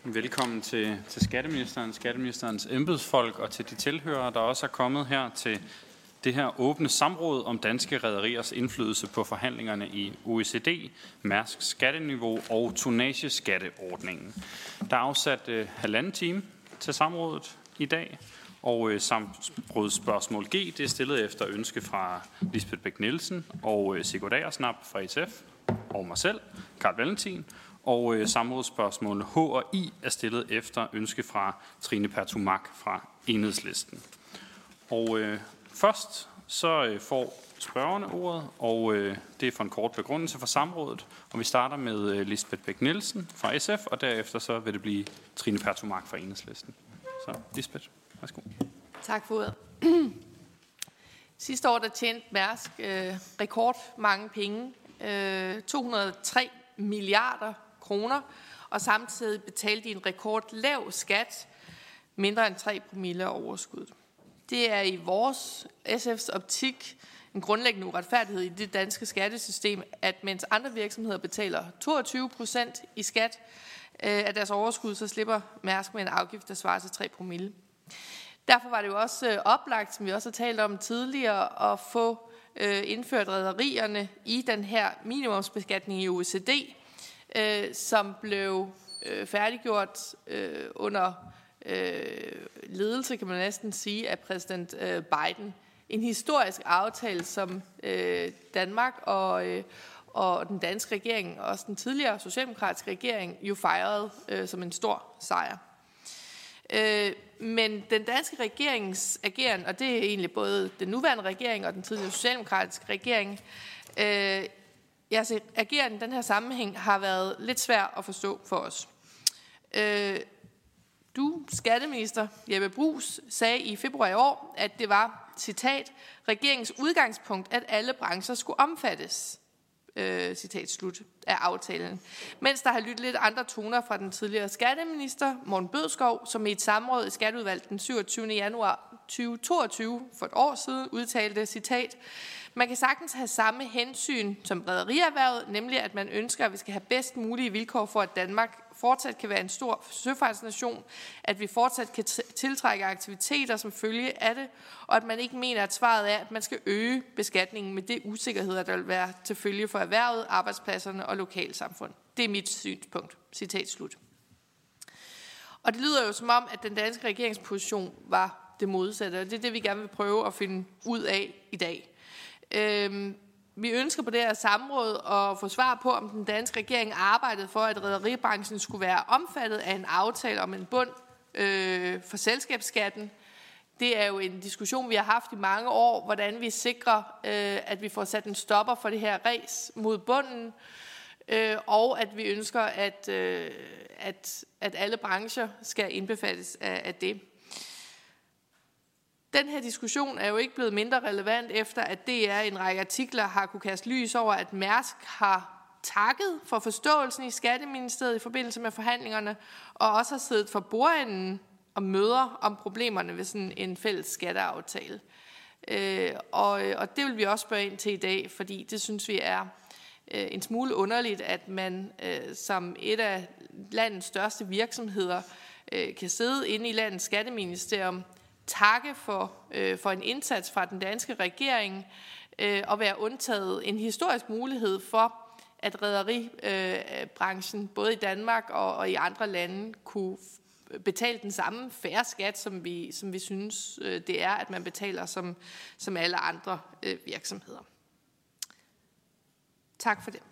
Velkommen til skatteministerens embedsfolk og til de tilhørere, der også er kommet her til det her åbne samråd om danske rederiers indflydelse på forhandlingerne i OECD, Mærsk skatteniveau og tonnageskatteordningen. Der er afsat 1,5 time til samrådet i dag, og samrådsspørgsmål G det er stillet efter ønske fra Lisbeth Bech-Nielsen og Sigurd Agersnap fra SF og mig selv, Carl Valentin. Og samrådsspørgsmålene H og I er stillet efter ønske fra Trine Pertou Mach fra Enhedslisten. Og først så får spørgerne ordet, og det er for en kort begrundelse for samrådet. Og vi starter med Lisbeth Bech-Nielsen fra SF, og derefter så vil det blive Trine Pertou Mach fra Enhedslisten. Så Lisbeth, værsgo. Tak for ordet. Sidste år der tjente Mærsk rekord mange penge, 203 milliarder kroner, og samtidig betalte de en rekordlav skat, mindre end 3 promille af overskuddet. Det er i vores SF's optik en grundlæggende uretfærdighed i det danske skattesystem, at mens andre virksomheder betaler 22% i skat af deres overskud, så slipper Mærsk med en afgift, der svarer til 3 promille. Derfor var det jo også oplagt, som vi også har talt om tidligere, at få indført rederierne i den her minimumsbeskatning i OECD, som blev færdiggjort under ledelse, kan man næsten sige, af præsident Biden. En historisk aftale, som Danmark og den danske regering, og også den tidligere socialdemokratiske regering, jo fejrede som en stor sejr. Men den danske regerings ageren, og det er egentlig både den nuværende regering og den tidligere socialdemokratiske regering, ageren i den her sammenhæng har været lidt svær at forstå for os. Du, skatteminister Jeppe Bruus, sagde i februar i år, at det var, citat, regeringens udgangspunkt, at alle brancher skulle omfattes, citat slut, af aftalen. Mens der har lyttet lidt andre toner fra den tidligere skatteminister, Morten Bødskov, som i et samråd i Skatteudvalget den 27. januar 2022 for et år siden udtalte, citat, man kan sagtens have samme hensyn som rederierhvervet, nemlig at man ønsker, at vi skal have bedst mulige vilkår for, at Danmark fortsat kan være en stor søfartsnation, at vi fortsat kan tiltrække aktiviteter som følge af det, og at man ikke mener, at svaret er, at man skal øge beskatningen med det usikkerheder, der vil være til følge for erhvervet, arbejdspladserne og lokalsamfund. Det er mit synspunkt. Citat slut. Og det lyder jo som om, at den danske regeringsposition var det modsatte, og det er det, vi gerne vil prøve at finde ud af i dag. Vi ønsker på det her samråd at få svar på, om den danske regering arbejdede for, at rederibranchen skulle være omfattet af en aftale om en bund for selskabsskatten. Det er jo en diskussion, vi har haft i mange år, hvordan vi sikrer, at vi får sat en stopper for det her ræs mod bunden, og at vi ønsker, at alle brancher skal indbefattes af det. Den her diskussion er jo ikke blevet mindre relevant, efter at DR i en række artikler har kunne kaste lys over, at Mærsk har takket for forståelsen i Skatteministeriet i forbindelse med forhandlingerne, og også har siddet for bordenden og møder om problemerne ved sådan en fælles skatteaftale. Og det vil vi også spørge ind til i dag, fordi det synes vi er en smule underligt, at man som et af landets største virksomheder kan sidde inde i landets skatteministerium, takke for en indsats fra den danske regering og være undtaget en historisk mulighed for, at rederibranchen både i Danmark og i andre lande kunne betale den samme fair skat, som vi synes det er, at man betaler som alle andre virksomheder. Tak for det.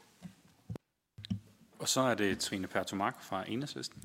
Og så er det Trine Pertou Mach fra Enhedslisten.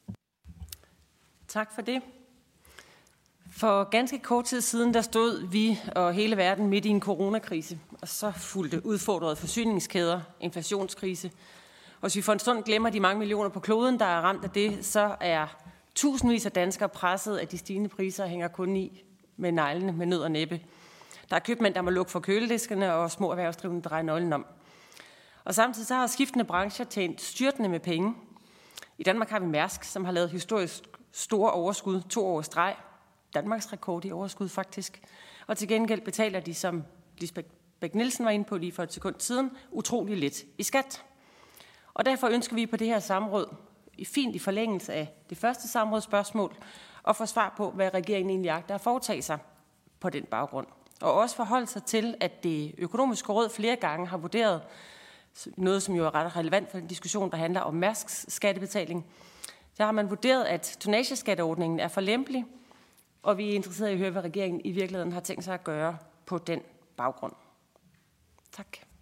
Tak for det. For ganske kort tid siden, der stod vi og hele verden midt i en coronakrise, og så fulgte udfordrede forsyningskæder, inflationskrise. Og hvis vi for en stund glemmer de mange millioner på kloden, der er ramt af det, så er tusindvis af danskere presset af de stigende priser og hænger kun i med neglene med nød og næppe. Der er købmænd, der må lukke for kølediskerne, og små erhvervsdrivende drejer nøglen om. Og samtidig så har skiftende brancher tjent styrtende med penge. I Danmark har vi Mærsk, som har lavet historisk store overskud 2 år i streg. Danmarks rekord i overskud faktisk. Og til gengæld betaler de, som Lisbeth Bech-Nielsen var inde på lige for et sekund siden, utrolig lidt i skat. Og derfor ønsker vi på det her samråd fint i forlængelse af det første samrådsspørgsmål, og få svar på, hvad regeringen egentlig agter at foretage sig på den baggrund. Og også forholde sig til, at det økonomiske råd flere gange har vurderet noget, som jo er ret relevant for den diskussion, der handler om Mærsks skattebetaling. Der har man vurderet, at tonnageskatteordningen er for lempelig, og vi er interesserede i at høre, hvad regeringen i virkeligheden har tænkt sig at gøre på den baggrund. Tak.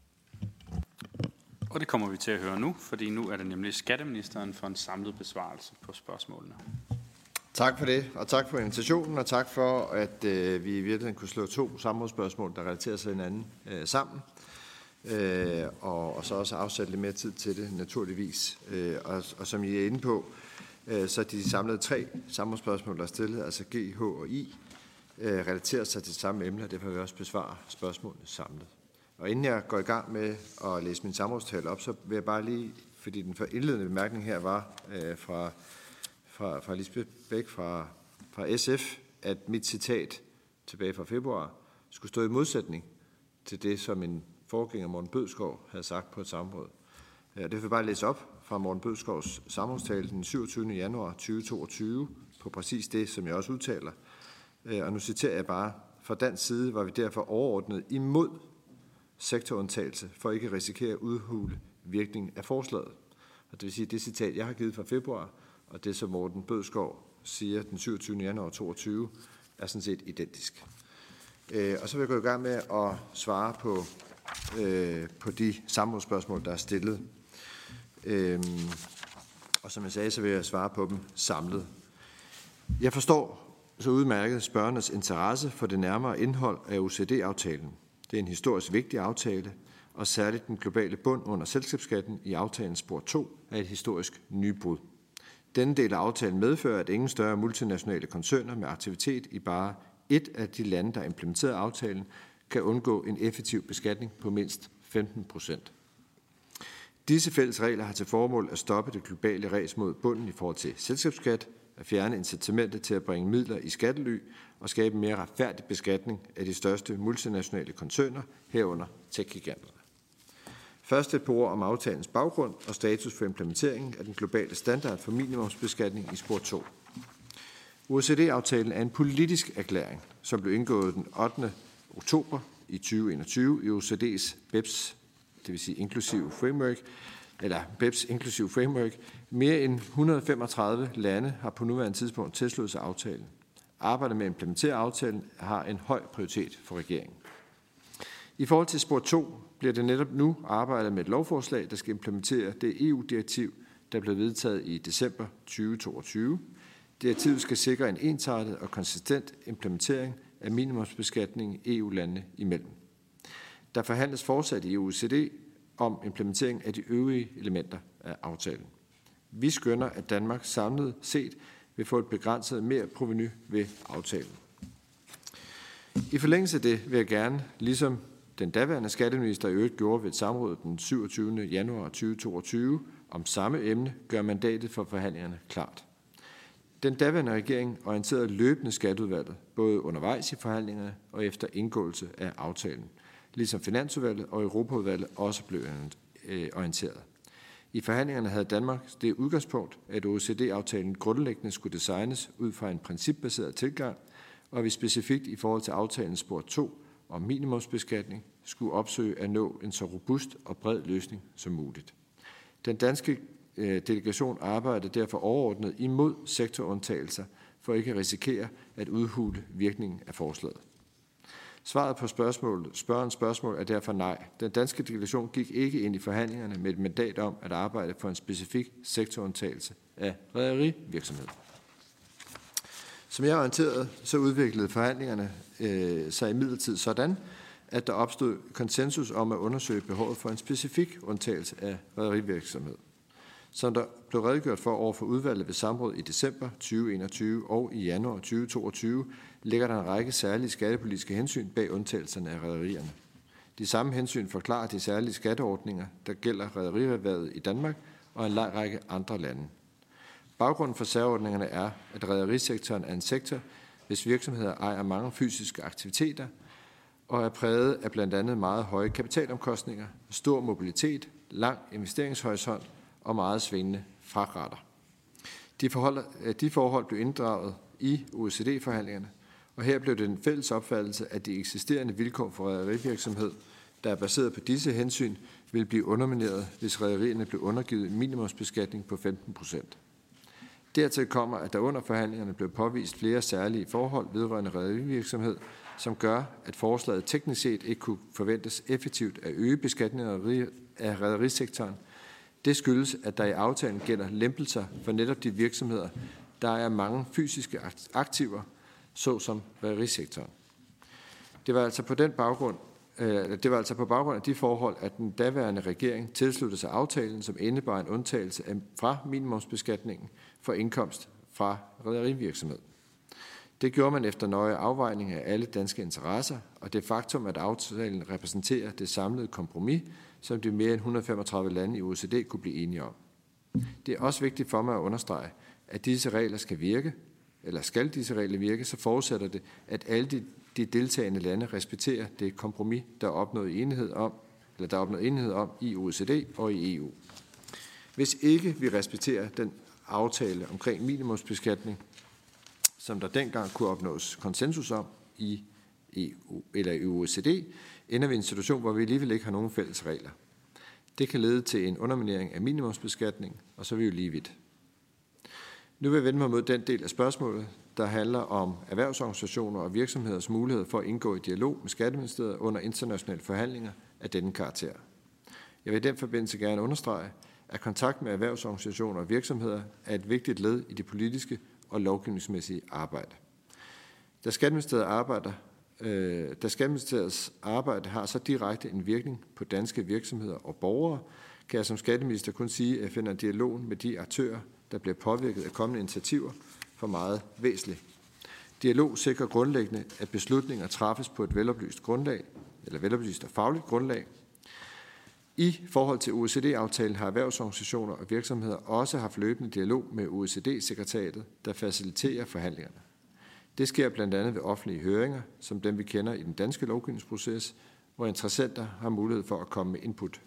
Og det kommer vi til at høre nu, fordi nu er det nemlig skatteministeren for en samlet besvarelse på spørgsmålene. Tak for det, og tak for invitationen, og tak for, at vi i virkeligheden kunne slå 2 samrådsspørgsmål, der relaterer sig hinanden sammen. Og så også afsætte lidt mere tid til det, naturligvis. Og som I er inde på, så de samlede 3 samrådsspørgsmål, der er stillet, altså G, H og I, relaterer sig til samme emne, og derfor vil jeg også besvare spørgsmålene samlet. Og inden jeg går i gang med at læse min samrådstale op, så vil jeg bare lige, fordi den indledende bemærkning her var fra Lisbeth Bech fra SF, at mit citat tilbage fra februar skulle stå i modsætning til det, som en forgænger Morten Bødskov havde sagt på et samråd. Det vil jeg bare læse op fra Morten Bødskovs samrådstale den 27. januar 2022 på præcis det, som jeg også udtaler. Og nu citerer jeg bare: fra dansk side var vi derfor overordnet imod sektorundtagelse for ikke at risikere at udhule virkningen af forslaget. Og det vil sige, at det citat, jeg har givet fra februar, og det, som Morten Bødskov siger den 27. januar 2022, er sådan set identisk. Og så vil jeg gå i gang med at svare på de samrådsspørgsmål, der er stillet. Og som jeg sagde, så vil jeg svare på dem samlet. Jeg forstår så udmærket spørgernes interesse for det nærmere indhold af OECD-aftalen. Det er en historisk vigtig aftale, og særligt den globale bund under selskabsskatten i aftalens spor 2 er et historisk nybrud. Denne del af aftalen medfører, at ingen større multinationale koncerner med aktivitet i bare et af de lande, der implementerer aftalen, kan undgå en effektiv beskatning på mindst 15%. Disse fælles regler har til formål at stoppe det globale ræs mod bunden i forhold til selskabsskat, at fjerne incitamentet til at bringe midler i skattely og skabe en mere retfærdig beskatning af de største multinationale koncerner, herunder tech-giganterne. Først et par ord om aftalens baggrund og status for implementeringen af den globale standard for minimumsbeskatning i spor 2. OECD-aftalen er en politisk erklæring, som blev indgået den 8. oktober i 2021 i OECD's BEPS, det vil sige Inclusive Framework, eller BEPS Inclusive Framework. Mere end 135 lande har på nuværende tidspunkt tilsluttet sig aftalen. Arbejdet med at implementere aftalen har en høj prioritet for regeringen. I forhold til spor 2 bliver det netop nu arbejdet med et lovforslag, der skal implementere det EU-direktiv, der blev vedtaget i december 2022. Direktivet skal sikre en ensartet og konsistent implementering af minimumsbeskatning EU-landene imellem. Der forhandles fortsat i OECD om implementering af de øvrige elementer af aftalen. Vi skønner, at Danmark samlet set vil få et begrænset mere provenu ved aftalen. I forlængelse af det vil jeg gerne, ligesom den daværende skatteminister i øvrigt gjorde ved et samråd den 27. januar 2022 om samme emne, gøre mandatet for forhandlingerne klart. Den daværende regering orienterede løbende skatteudvalget, både undervejs i forhandlingerne og efter indgåelse af aftalen, ligesom Finansudvalget og Europaudvalget også blev orienteret. I forhandlingerne havde Danmark det udgangspunkt, at OECD-aftalen grundlæggende skulle designes ud fra en principbaseret tilgang, og vi specifikt i forhold til aftalens spor 2 om minimumsbeskatning skulle opsøge at nå en så robust og bred løsning som muligt. Den danske delegation arbejdede derfor overordnet imod sektorundtagelser for ikke at risikere at udhule virkningen af forslaget. Svaret på spørgerens spørgsmål er derfor nej. Den danske delegation gik ikke ind i forhandlingerne med et mandat om at arbejde for en specifik sektorundtagelse af rederivirksomhed. Som jeg orienterede, så udviklede forhandlingerne sig imidlertid sådan, at der opstod konsensus om at undersøge behovet for en specifik undtagelse af rederivirksomhed. Som der blev redegjort for over for udvalget ved samråd i december 2021 og i januar 2022, ligger der en række særlige skattepolitiske hensyn bag undtagelserne af rederierne. De samme hensyn forklarer de særlige skatteordninger, der gælder rederierhvervet i Danmark og en lang række andre lande. Baggrunden for særordningerne er, at rederisektoren er en sektor, hvis virksomheder ejer mange fysiske aktiviteter og er præget af blandt andet meget høje kapitalomkostninger, stor mobilitet, lang investeringshorisont og meget svingende fragtrater. De forhold blev inddraget i OECD-forhandlingerne, og her blev det en fælles opfattelse, at de eksisterende vilkår for rederivirksomhed, der er baseret på disse hensyn, vil blive undermineret, hvis rederierne blev undergivet en minimumsbeskatning på 15%. Dertil kommer, at der under forhandlingerne blev påvist flere særlige forhold vedrørende rederivirksomhed, som gør, at forslaget teknisk set ikke kunne forventes effektivt at øge beskatningen af rederisektoren. Det skyldes, at der i aftalen gælder lempelser for netop de virksomheder, der er mange fysiske aktiver, såsom rederisektoren. Det var altså på baggrund af de forhold, at den daværende regering tilsluttede sig aftalen, som indebar en undtagelse fra minimumsbeskatningen for indkomst fra rederivirksomhed. Det gjorde man efter nøje afvejning af alle danske interesser, og det faktum, at aftalen repræsenterer det samlede kompromis, som de mere end 135 lande i OECD kunne blive enige om. Det er også vigtigt for mig at understrege, at disse regler skal disse regler virke, så forudsætter det, at alle de deltagende lande respekterer det kompromis, der er opnået enighed om i OECD og i EU. Hvis ikke vi respekterer den aftale omkring minimumsbeskatning, som der dengang kunne opnås konsensus om i EU eller i OECD, ender vi i en situation, hvor vi alligevel ikke har nogen fælles regler. Det kan lede til en underminering af minimumsbeskatning, og så er vi jo lige vidt. Nu vil jeg vende mig mod den del af spørgsmålet, der handler om erhvervsorganisationer og virksomheders mulighed for at indgå i dialog med Skatteministeriet under internationale forhandlinger af denne karakter. Jeg vil i den forbindelse gerne understrege, at kontakt med erhvervsorganisationer og virksomheder er et vigtigt led i det politiske og lovgivningsmæssige arbejde. Da Skatteministeriets arbejde har så direkte en virkning på danske virksomheder og borgere, kan jeg som skatteminister kun sige, at jeg finder dialogen med de aktører, der bliver påvirket af kommende initiativer, for meget væsentlig. Dialog sikrer grundlæggende, at beslutninger træffes på et veloplyst og fagligt grundlag. I forhold til OECD-aftalen har erhvervsorganisationer og virksomheder også haft løbende dialog med OECD-sekretariatet, der faciliterer forhandlingerne. Det sker blandt andet ved offentlige høringer, som dem vi kender i den danske lovgivningsproces, hvor interessenter har mulighed for at komme med input.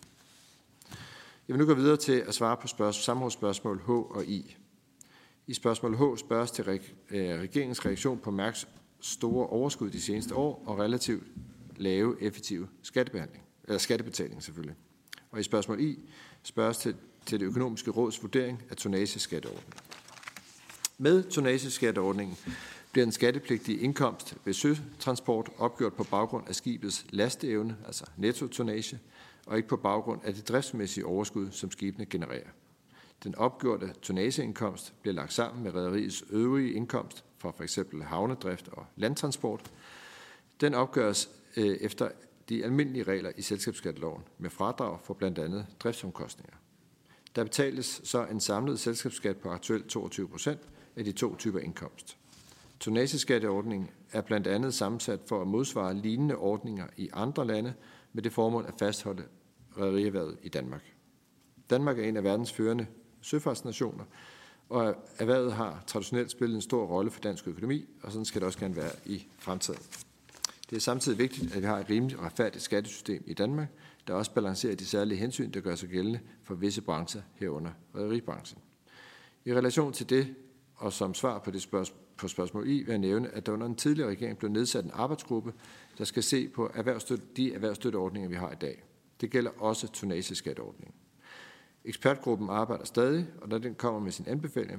Jeg vil nu gå videre til at svare på samrådsspørgsmål H og I. I spørgsmål H spørges til regeringens reaktion på Mærks store overskud de seneste år og relativt lave effektive skattebetaling selvfølgelig. Og i spørgsmål I spørges til det økonomiske råds vurdering af tonnageskatteordningen. Med tonnageskatteordningen bliver den skattepligtige indkomst ved søtransport opgjort på baggrund af skibets lasteevne, altså nettotonnage, og ikke på baggrund af det driftsmæssige overskud, som skibene genererer. Den opgjorte tonnageindkomst bliver lagt sammen med rederiets øvrige indkomst fra f.eks. havnedrift og landtransport. Den opgøres efter de almindelige regler i selskabsskatteloven med fradrag for blandt andet driftsomkostninger. Der betales så en samlet selskabsskat på aktuelt 22% af de to typer indkomst. Tonnageskatteordningen er blandt andet sammensat for at modsvare lignende ordninger i andre lande med det formål at fastholde rederierhvervet i Danmark. Danmark er en af verdens førende søfartsnationer, og erhvervet har traditionelt spillet en stor rolle for dansk økonomi, og sådan skal det også gerne være i fremtiden. Det er samtidig vigtigt, at vi har et rimeligt og retfærdigt skattesystem i Danmark, der også balancerer de særlige hensyn, der gør sig gældende for visse brancher herunder rederibranchen. I relation til det, og som svar på spørgsmål I, vil jeg nævne, at der under en tidligere regering blev nedsat en arbejdsgruppe, der skal se på de erhvervsstøtteordninger, vi har i dag. Det gælder også tonnageskatteordningen. Ekspertgruppen arbejder stadig, og når den kommer med sine anbefalinger,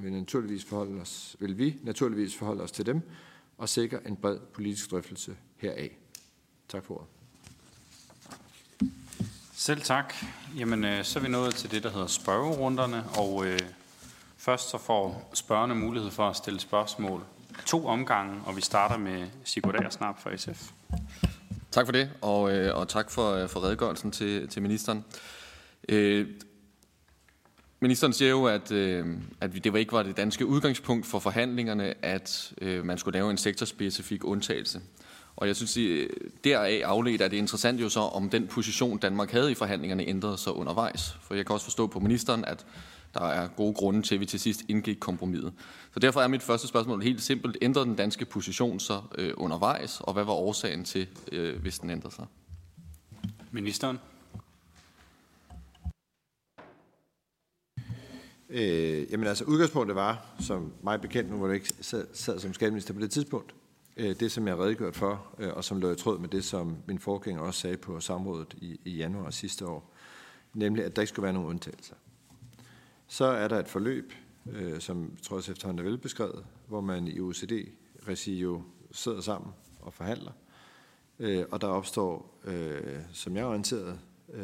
vil vi naturligvis forholde os til dem og sikre en bred politisk drøftelse heraf. Tak for ordet. Selv tak. Jamen, så er vi nået til det, der hedder spørgerunderne, og først så får spørgerne mulighed for at stille spørgsmål 2 omgange, og vi starter med Sigurd Agersnap fra SF. Tak for det, og tak for redegørelsen til ministeren. Ministeren siger jo, at det ikke var det danske udgangspunkt for forhandlingerne, at man skulle lave en sektorspecifik undtagelse. Og jeg synes, deraf afledt er det interessant jo så, om den position, Danmark havde i forhandlingerne, ændrede sig undervejs. For jeg kan også forstå på ministeren, at der er gode grunde til, at vi til sidst indgik kompromiset. Så derfor er mit første spørgsmål helt simpelt. Ændrede den danske position så undervejs, og hvad var årsagen til, hvis den ændrede sig? Ministeren. Jamen altså, udgangspunktet var, som mig bekendt, nu hvor du ikke sad som skatteminister på det tidspunkt, det som jeg har redegjort for, og som lå i tråd med det, som min forgænger også sagde på samrådet i januar sidste år, nemlig at der ikke skulle være nogen undtagelser. Så er der et forløb, som tror jeg efterhånden er velbeskrevet, hvor man i OECD-regi jo sidder sammen og forhandler, og der opstår, som jeg er orienteret,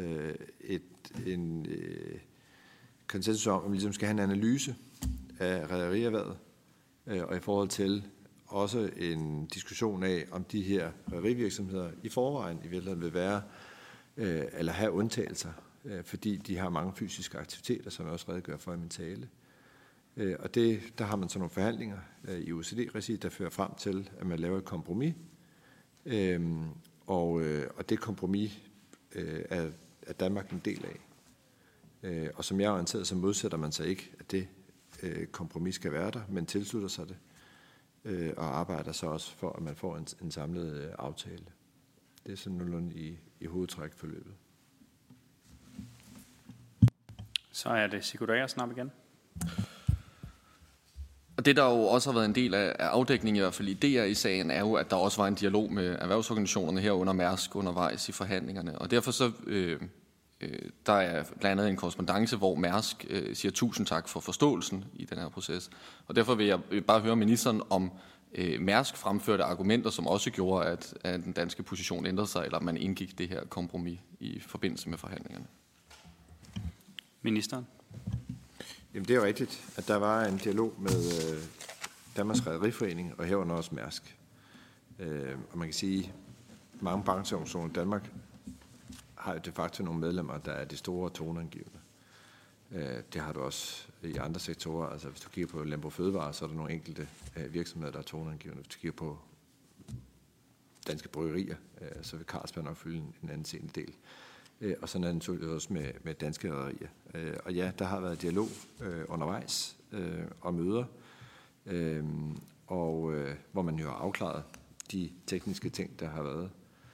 en konsensus om, at vi ligesom skal have en analyse af rederierhvervet, og i forhold til også en diskussion af, om de her rederivirksomheder i forvejen i virkeligheden vil være, eller have undtagelser, fordi de har mange fysiske aktiviteter, som jeg også redegør for i min tale. Og der har man så nogle forhandlinger i OECD-regi, der fører frem til, at man laver et kompromis. Og det kompromis er Danmark en del af. Og som jeg er orienteret, så modsætter man sig ikke, at det kompromis skal være der, men tilslutter sig det og arbejder så også for, at man får en samlet aftale. Det er sådan nogenlunde i hovedtræk forløbet. Så er det Sigurd Agersnap igen. Og det, der jo også har været en del af afdækningen, i hvert fald i DR i sagen, er jo, at der også var en dialog med erhvervsorganisationerne herunder Mærsk undervejs i forhandlingerne. Og derfor så, der er blandt andet en korrespondance, hvor Mærsk siger 1000 tak for forståelsen i den her proces. Og derfor vil jeg bare høre ministeren om Mærsk fremførte argumenter, som også gjorde, at den danske position ændrede sig, eller man indgik det her kompromis i forbindelse med forhandlingerne. Ministeren. Jamen det er jo rigtigt, at der var en dialog med Danmarks Rederiforening og herunder også Mærsk. Og man kan sige, at mange brancheorganisationer i Danmark har jo de facto nogle medlemmer, der er de store toneangivende. Det har du også i andre sektorer. Altså hvis du kigger på Landbrug Fødevare, så er der nogle enkelte virksomheder, der er toneangivende. Hvis du kigger på danske bryggerier, så vil Carlsberg nok fylde en anden senere del. Og sådan er det naturligvis også med danske rederier. Og ja, der har været dialog undervejs og møder, hvor man jo har afklaret de tekniske ting, der har været.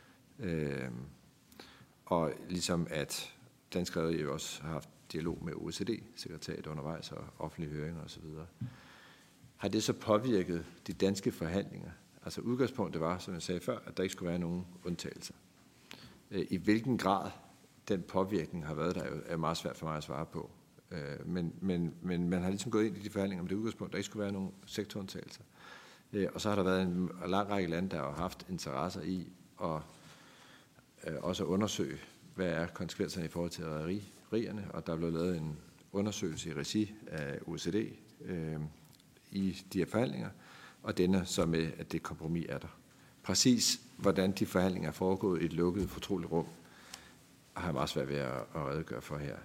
Og ligesom at danske rederier jo også har haft dialog med OECD-sekretariatet undervejs og offentlige høringer osv. Har det så påvirket de danske forhandlinger? Altså udgangspunktet var, som jeg sagde før, at der ikke skulle være nogen undtagelser. I hvilken grad den påvirkning har været der, er meget svært for mig at svare på. Men man har ligesom gået ind i de forhandlinger om det udgangspunkt, der ikke skulle være nogen sektorundtagelser. Og så har der været en lang række lande, der har haft interesser i at også undersøge, hvad er konsekvenserne i forhold til rederierne, og der blev lavet en undersøgelse i regi af OECD i de her forhandlinger, og denne så med, at det kompromis er der. Præcis hvordan de forhandlinger er foregået i et lukket, fortroligt rum, har jeg meget svært ved at redegøre for her.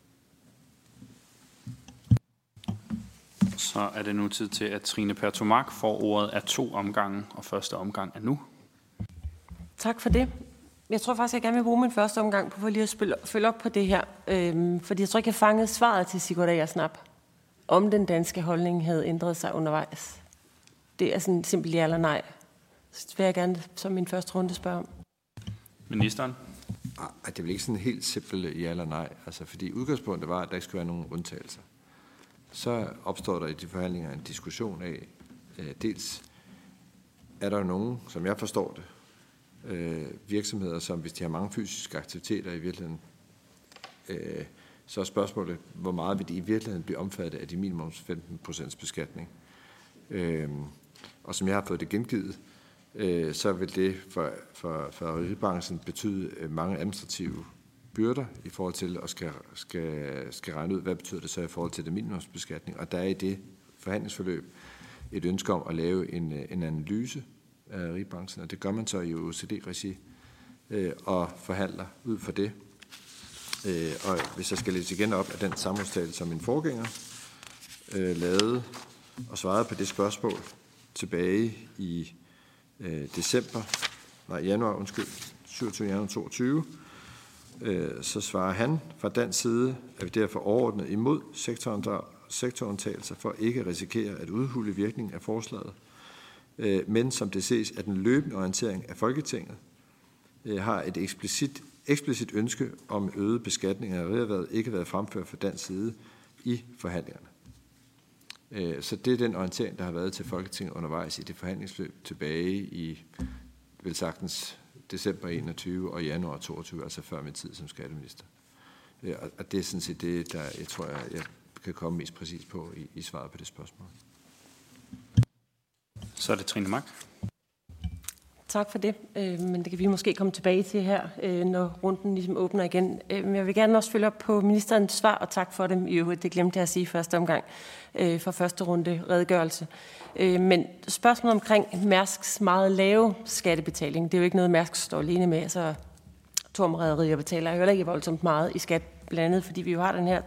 Så er det nu tid til, at Trine Pertou-Mach får ordet af 2 omgange, og første omgang er nu. Tak for det. Jeg tror faktisk, jeg gerne vil bruge min første omgang på lige at følge op på det her. Fordi jeg tror ikke, jeg fangede svaret til Sigurd Agersnap, om den danske holdning havde ændret sig undervejs. Det er sådan simpelt ja eller nej. Så det vil jeg gerne som min første runde spørge om. Ministeren. Det er vel ikke sådan helt simpelt ja eller nej. Altså, fordi udgangspunktet var, at der ikke skulle være nogen undtagelser. Så opstår der i de forhandlinger en diskussion af, dels er der nogen, som jeg forstår det, virksomheder, som hvis de har mange fysiske aktiviteter i virkeligheden, så er spørgsmålet, hvor meget vil de i virkeligheden blive omfattet af de minimums 15% beskatning. Og som jeg har fået det gengivet, så vil det for redebranchen betyde mange administrative byrder i forhold til at skal regne ud, hvad betyder det så i forhold til det minimumsbeskatning. Og der er i det forhandlingsforløb et ønske om at lave en analyse af redebranchen, og det gør man så i OECD-regi og forhandler ud for det. Og hvis jeg skal læse igen op af den samrådstale, som min forgænger lavede og svarede på det spørgsmål tilbage i januar 27. januar 2022, så svarer han, fra dansk side er vi derfor overordnet imod sektorundtagelser for ikke at risikere at udhule virkningen af forslaget, men som det ses, at den løbende orientering af Folketinget har et eksplicit ønske om øget beskatning af rederierhvervet ikke været fremført fra dansk side i forhandlingerne. Så det er den orientering, der har været til Folketinget undervejs i det forhandlingsløb tilbage i vel sagtens december 21 og januar 22, altså før min tid som skatteminister. Og det er sådan set det, der jeg tror, jeg kan komme mest præcis på i svaret på det spørgsmål. Så er det Trine Mach. Tak for det, men det kan vi måske komme tilbage til her, når runden ligesom åbner igen. Men jeg vil gerne også følge op på ministerens svar, og tak for dem i øvrigt. Det glemte jeg at sige i første omgang for første runde redegørelse. Men spørgsmålet omkring Mærsks meget lave skattebetaling, det er jo ikke noget, Mærsk står alene med. Altså, Torm-rederier betaler jo heller ikke voldsomt meget i skat, blandt andet fordi vi jo har den her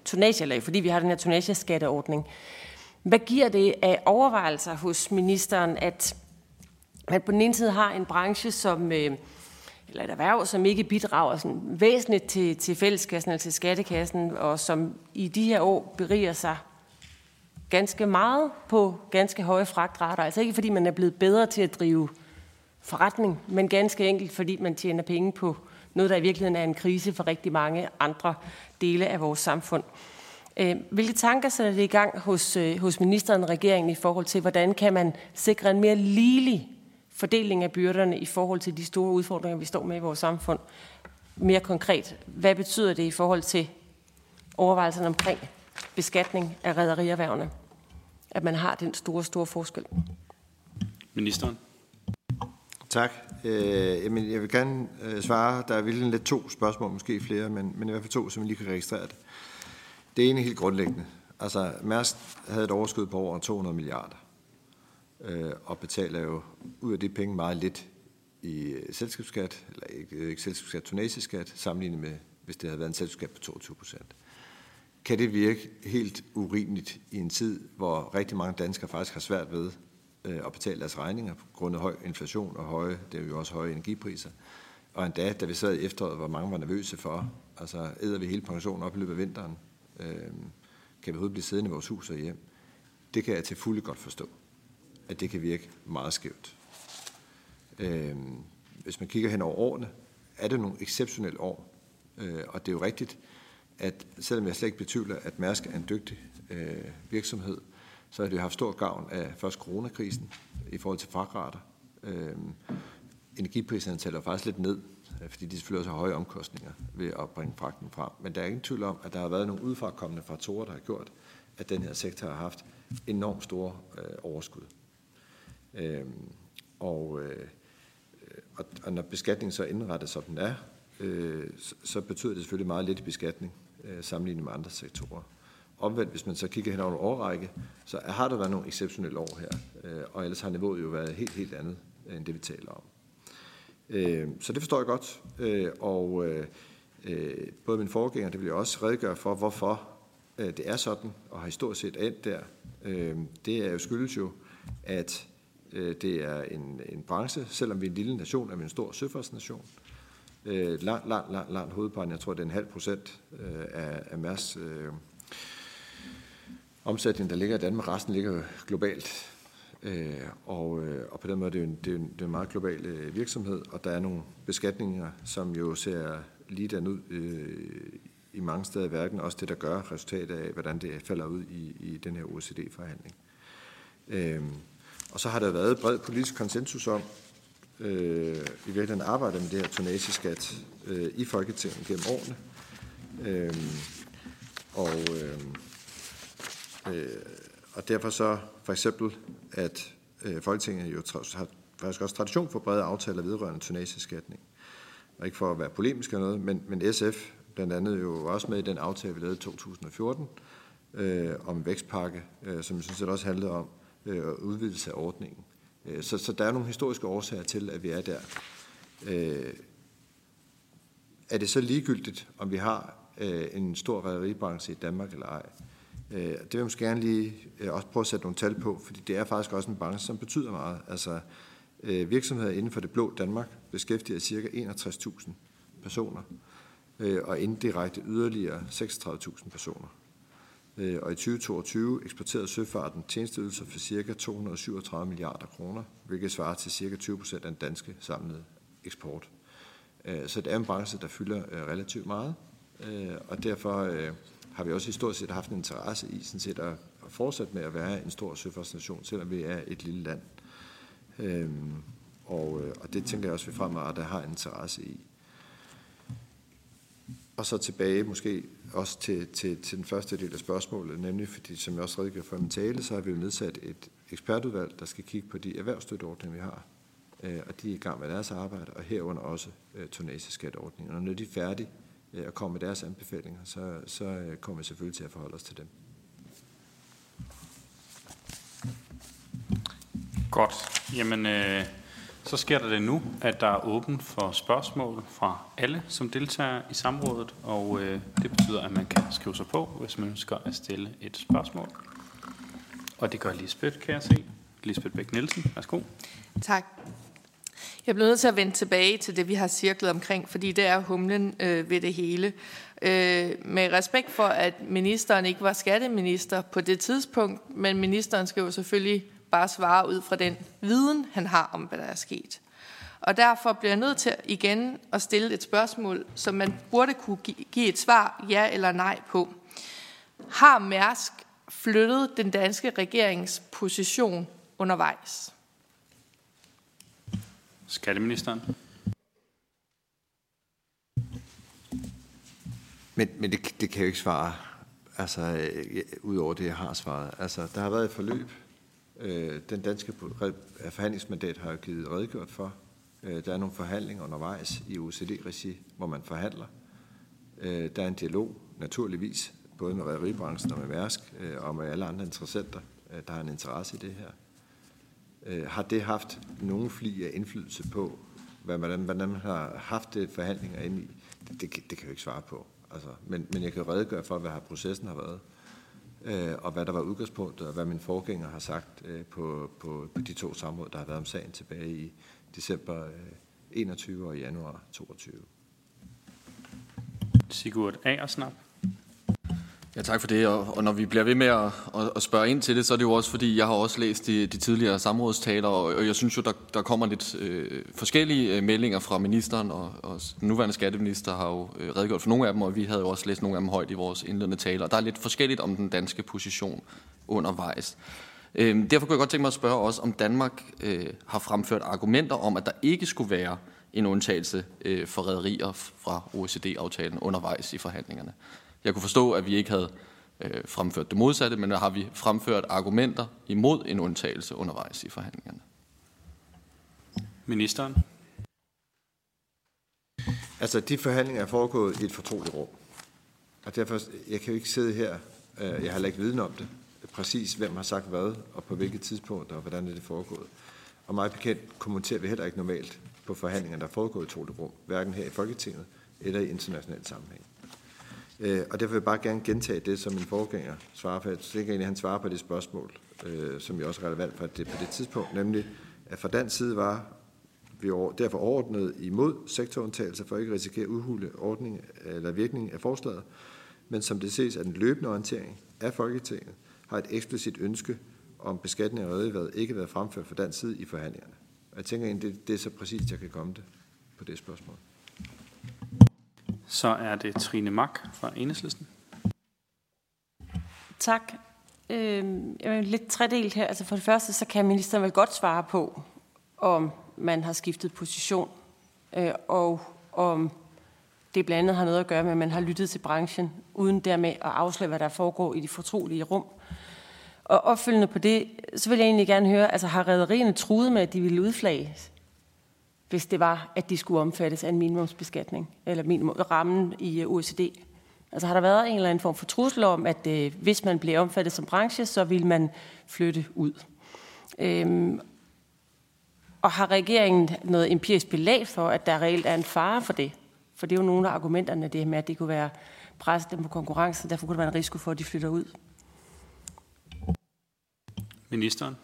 tonnageskatteordning. Hvad giver det af overvejelser hos ministeren, at man på den ene side har en branche, eller et erhverv, som ikke bidrager sådan væsentligt til fælleskassen eller til skattekassen, og som i de her år beriger sig ganske meget på ganske høje fragtrater. Altså ikke fordi man er blevet bedre til at drive forretning, men ganske enkelt fordi man tjener penge på noget, der i virkeligheden er en krise for rigtig mange andre dele af vores samfund. Hvilke tanker sætter det i gang hos ministeren og regeringen i forhold til, hvordan kan man sikre en mere ligelig fordeling af byrderne i forhold til de store udfordringer, vi står med i vores samfund? Mere konkret, hvad betyder det i forhold til overvejelserne omkring beskatning af rederierhvervene, at man har den store forskel? Ministeren. Tak. Jamen, jeg vil gerne svare. Der er virkelig lidt 2 spørgsmål, måske flere, men i hvert fald 2, som vi lige kan registrere det. Det ene er helt grundlæggende. Altså, Mærsk havde et overskud på over 200 milliarder, og betaler jo ud af det penge meget lidt i selskabsskat, eller ikke selskabsskat, tonnageskat, sammenlignet med, hvis det havde været en selskabsskat på 22%. Kan det virke helt urimeligt i en tid, hvor rigtig mange danskere faktisk har svært ved at betale deres regninger på grund af høj inflation og det er jo også høje energipriser. Og endda, da vi sad i efteråret, hvor mange var nervøse for, altså æder vi hele pensionen op i løbet af vinteren, kan vi overhovedet blive siddende i vores hus og hjem. Det kan jeg til fulde godt forstå, at det kan virke meget skævt. Hvis man kigger hen over årene, er det nogle exceptionelle år. Og det er jo rigtigt, at selvom jeg slet ikke betvivler, at Mærsk er en dygtig virksomhed, så har det haft stor gavn af først coronakrisen i forhold til fragtrater. Energipriserne tæller faktisk lidt ned, fordi de selvfølgelig også har høje omkostninger ved at bringe fragten frem. Men der er ingen tvivl om, at der har været nogle udefrakommende faktorer, der har gjort, at den her sektor har haft enormt store overskud. Og når beskatningen så indrettet, som den er, så betyder det selvfølgelig meget lidt i beskatning sammenlignet med andre sektorer. Omvendt, hvis man så kigger hen over en årrække, så har der været nogle exceptionelle år her, og ellers har niveauet jo været helt andet, end det vi taler om. Så det forstår jeg godt, og både min forgænger, det vil jeg også redegøre for, hvorfor det er sådan, og har historisk set endt der. Det er jo skyldes jo, at det er en branche, selvom vi er en lille nation, er vi en stor søfartsnation. Langt hovedparten, jeg tror det er 0,5% af Mærsks omsætning, der ligger i Danmark. Resten ligger jo globalt. Og på den måde det er en meget global virksomhed, og der er nogle beskatninger, som jo ser lige ud i mange steder i verden, også det, der gør resultatet af, hvordan det falder ud i den her OECD-forhandling. Og så har der været bred politisk konsensus om, i virkeligheden arbejder med det her tonnageskat i Folketinget gennem årene. Og derfor så for eksempel, at Folketinget jo har faktisk også tradition for brede aftaler vedrørende tonnagesbeskatning. Og ikke for at være polemisk eller noget, men SF blandt andet jo også med i den aftale, vi lavede i 2014, om vækstpakke, som jeg synes også handlede om udvidelse af ordningen. Så der er nogle historiske årsager til, at vi er der. Er det så ligegyldigt, om vi har en stor rederibranche i Danmark eller ej? Det vil jeg måske gerne lige også prøve at sætte nogle tal på, fordi det er faktisk også en branche, som betyder meget. Altså virksomheder inden for det blå Danmark beskæftiger ca. 61.000 personer, og indirekte yderligere 36.000 personer. Og i 2022 eksporterede søfarten tjenesteydelser for ca. 237 milliarder kroner, hvilket svarer til ca. 20% af den danske samlede eksport. Så det er en branche, der fylder relativt meget, og derfor har vi også historisk set haft en interesse i sådan set at fortsætte med at være en stor søfartsnation, selvom vi er et lille land. Og det tænker jeg også, vi fremadrettet har en interesse i. Og så tilbage måske også til den første del af spørgsmålet, nemlig fordi, som jeg også redegjorde for i min tale, så har vi jo nedsat et ekspertudvalg, der skal kigge på de erhvervsstøtteordninger, vi har. Og de er i gang med deres arbejde, og herunder også tonnageskatteordninger. Og når de er færdige og kommer med deres anbefalinger, så kommer vi selvfølgelig til at forholde os til dem. Godt. Jamen, så sker der det nu, at der er åbent for spørgsmål fra alle, som deltager i samrådet, og det betyder, at man kan skrive sig på, hvis man ønsker at stille et spørgsmål. Og det gør Lisbeth, kan jeg se. Lisbeth Bech-Nielsen, værsgo. Tak. Jeg bliver nødt til at vende tilbage til det, vi har cirklet omkring, fordi det er humlen ved det hele. Med respekt for, at ministeren ikke var skatteminister på det tidspunkt, men ministeren skal jo selvfølgelig bare svare ud fra den viden, han har om, hvad der er sket. Og derfor bliver jeg nødt til igen at stille et spørgsmål, som man burde kunne give et svar, ja eller nej på. Har Mærsk flyttet den danske regerings position undervejs? Skatteministeren. Men det kan jo ikke svare, altså ud over det, jeg har svaret. Altså, der har været et forløb. Den danske forhandlingsmandat har jo givet redegørt for. Der er nogle forhandlinger undervejs i OECD-regi, hvor man forhandler. Der er en dialog, naturligvis, både med rederibranchen og med Mærsk, og med alle andre interessenter, der har en interesse i det her. Har det haft nogen fli af indflydelse på, hvordan man har haft det forhandlinger inde i? Det kan jeg jo ikke svare på. Altså, men jeg kan redegøre for, hvad processen har været, og hvad der var udgangspunktet, og hvad min forgænger har sagt på de 2 samråd, der har været om sagen tilbage i december 21 og januar 22. Sigurd Agersnap. Ja, tak for det. Og når vi bliver ved med at spørge ind til det, så er det jo også fordi, jeg har også læst de tidligere samrådstaler, og jeg synes jo, der kommer lidt forskellige meldinger fra ministeren, og den nuværende skatteminister har jo redegjort for nogle af dem, og vi havde jo også læst nogle af dem højt i vores indledende taler. Og der er lidt forskelligt om den danske position undervejs. Derfor kunne jeg godt tænke mig at spørge også, om Danmark har fremført argumenter om, at der ikke skulle være en undtagelse for rederier fra OECD-aftalen undervejs i forhandlingerne. Jeg kunne forstå, at vi ikke havde fremført det modsatte, men har vi fremført argumenter imod en undtagelse undervejs i forhandlingerne? Ministeren. Altså, de forhandlinger er foregået i et fortroligt rum. Og derfor, jeg kan jo ikke sidde her, jeg har heller ikke viden om det, præcis hvem har sagt hvad, og på hvilket tidspunkt, og hvordan er det foregået. Og meget bekendt kommenterer vi heller ikke normalt på forhandlinger, der er foregået i et fortroligt rum, hverken her i Folketinget eller i international sammenhæng. Og derfor vil jeg bare gerne gentage det, som min forgænger svarer på. Jeg tænker egentlig, at han svarer på det spørgsmål, som jo også er relevant for det på det tidspunkt, nemlig at fra dansk side var vi derfor overordnet imod sektorundtagelse for at ikke risikere udhule ordning eller virkning af forslaget, men som det ses af den løbende orientering af Folketinget, har et eksplicit ønske om beskatning af rederiet ikke været fremført fra dansk side i forhandlingerne. Og jeg tænker egentlig, det er så præcist, jeg kan komme det på det spørgsmål. Så er det Trine Mak fra Enhedslisten. Tak. Jeg er lidt tredelt her. Altså for det første, så kan ministeren vel godt svare på, om man har skiftet position, og om det blandt andet har noget at gøre med, at man har lyttet til branchen, uden dermed at afsløre, hvad der foregår i de fortrolige rum. Og opfølgende på det, så vil jeg egentlig gerne høre, altså har rederierne truet med, at de ville udflage, hvis det var, at de skulle omfattes af en minimumsbeskatning, eller rammen i OECD? Altså har der været en eller anden form for trussel om, at hvis man bliver omfattet som branche, så vil man flytte ud? Og har regeringen noget empirisk belæg for, at der reelt er en fare for det? For det er jo nogle af argumenterne, det med, at det kunne være presset dem på konkurrence, derfor kunne der være en risiko for, at de flytter ud. Ministeren.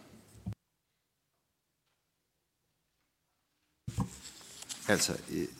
Altså,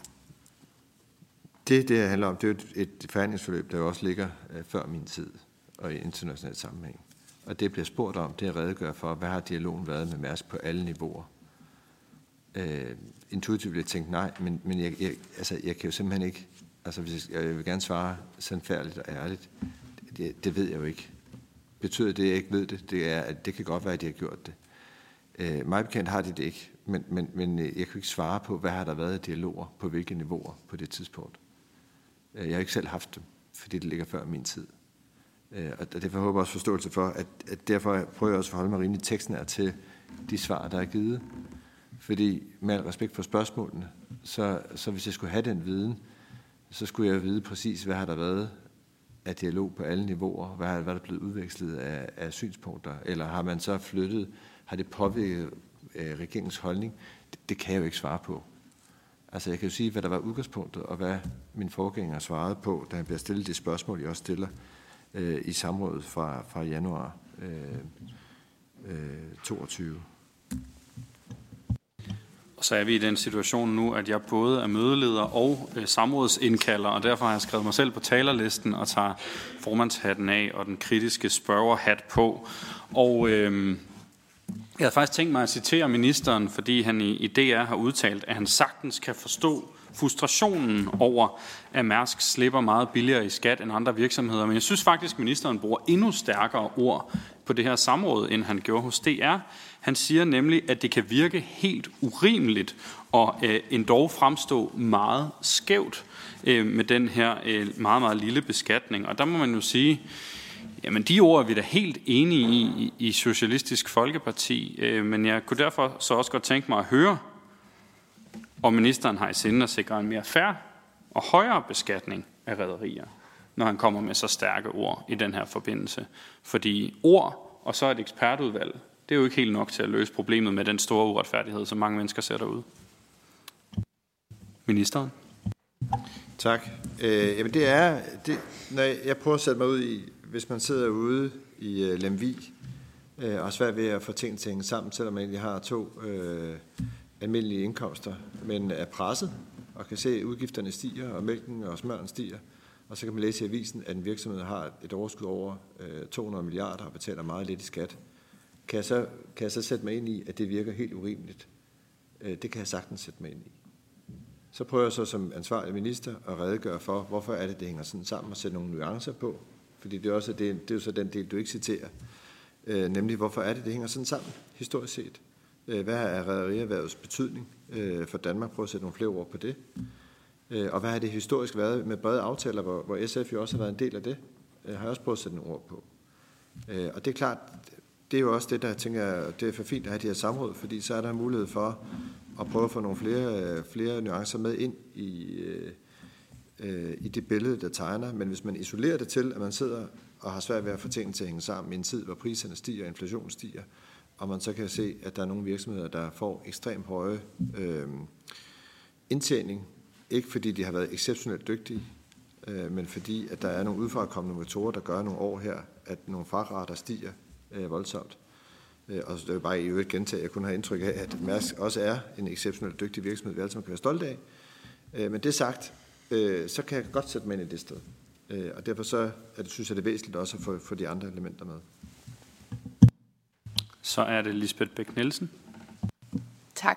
det handler om, det er jo et forhandlingsforløb, der jo også ligger før min tid og i international sammenhæng. Og det bliver spurgt om, det er redegør for, hvad har dialogen været med Mærsk på alle niveauer. Intuitivt vil jeg tænke nej, men jeg kan jo simpelthen ikke, altså jeg vil gerne svare sandfærdigt og ærligt. Det ved jeg jo ikke. Betyder det, at jeg ikke ved det? Det er, at det kan godt være, at de har gjort det. Mig bekendt har de det ikke, men jeg kan ikke svare på, hvad har der været af dialoger, på hvilke niveauer på det tidspunkt. Jeg har ikke selv haft dem, fordi det ligger før min tid. Og derfor håber jeg også forståelse for, at derfor prøver jeg også at forholde mig rimelig tekstnær til de svar, der er givet. Fordi med al respekt for spørgsmålene, så hvis jeg skulle have den viden, så skulle jeg vide præcis, hvad har der været af dialog på alle niveauer, hvad er der blevet udvekslet af synspunkter, eller har man så flyttet, har det påvirket regeringens holdning? Det kan jeg jo ikke svare på. Altså jeg kan jo sige, hvad der var udgangspunktet, og hvad min forgænger svarede på, da han bliver stillet det spørgsmål, jeg også stiller i samrådet fra januar 22. Og så er vi i den situation nu, at jeg både er mødeleder og samrådsindkalder, og derfor har jeg skrevet mig selv på talerlisten og tager formandshatten af og den kritiske spørgerhat på. Og jeg havde faktisk tænkt mig at citere ministeren, fordi han i DR har udtalt, at han sagtens kan forstå frustrationen over, at Mærsk slipper meget billigere i skat end andre virksomheder. Men jeg synes faktisk, at ministeren bruger endnu stærkere ord på det her samråd, end han gjorde hos DR. Han siger nemlig, at det kan virke helt urimeligt og endog fremstå meget skævt med den her meget, meget lille beskatning. Og der må man jo sige, jamen de ord er vi da helt enige i Socialistisk Folkeparti, men jeg kunne derfor så også godt tænke mig at høre, om ministeren har i sinde at sikre en mere fair og højere beskatning af rederier, når han kommer med så stærke ord i den her forbindelse. Fordi ord og så et ekspertudvalg, det er jo ikke helt nok til at løse problemet med den store uretfærdighed, som mange mennesker ser derude. Ministeren? Tak. Jamen når jeg prøver at sætte mig ud i, hvis man sidder ude i Lemvig og er svært ved at få ting til at hænge sammen, selvom man egentlig har to almindelige indkomster, men er presset og kan se, at udgifterne stiger, og mælken og smøren stiger, og så kan man læse i avisen, at en virksomhed har et overskud over 200 milliarder og betaler meget lidt i skat. Kan jeg så sætte mig ind i, at det virker helt urimeligt? Det kan jeg sagtens sætte mig ind i. Så prøver jeg så som ansvarlig minister at redegøre for, hvorfor er det hænger sådan sammen, og sætte nogle nuancer på. Fordi det er jo så den del, du ikke citerer. Nemlig, hvorfor er det hænger sådan sammen, historisk set. Hvad er rederierhvervets betydning for Danmark? Prøv at sætte nogle flere ord på det. Og hvad har det historisk været med brede aftaler, hvor SF jo også har været en del af det? Har jeg også prøvet at sætte nogle ord på. Og det er klart, det er jo også det, der tænker, det er for fint at have de her samråd, fordi så er der mulighed for at prøve at få nogle flere nuancer med ind i det billede, der tegner. Men hvis man isolerer det til, at man sidder og har svært ved at få tingene til at hænge sammen i en tid, hvor priserne stiger og inflationen stiger, og man så kan se, at der er nogle virksomheder, der får ekstremt høje indtjening, ikke fordi de har været exceptionelt dygtige, men fordi at der er nogle udefrakommende motorer, der gør nogle år her, at nogle frarater stiger voldsomt. Og så det er bare i øvrigt gentage, at jeg kun har indtryk af, at Mærsk også er en exceptionelt dygtig virksomhed, vi alle sammen kan være stolte af. Men det sagt, så kan jeg godt sætte mig ind i det sted. Og derfor så synes jeg, det er væsentligt også at få de andre elementer med. Så er det Lisbeth Bech-Nielsen. Tak.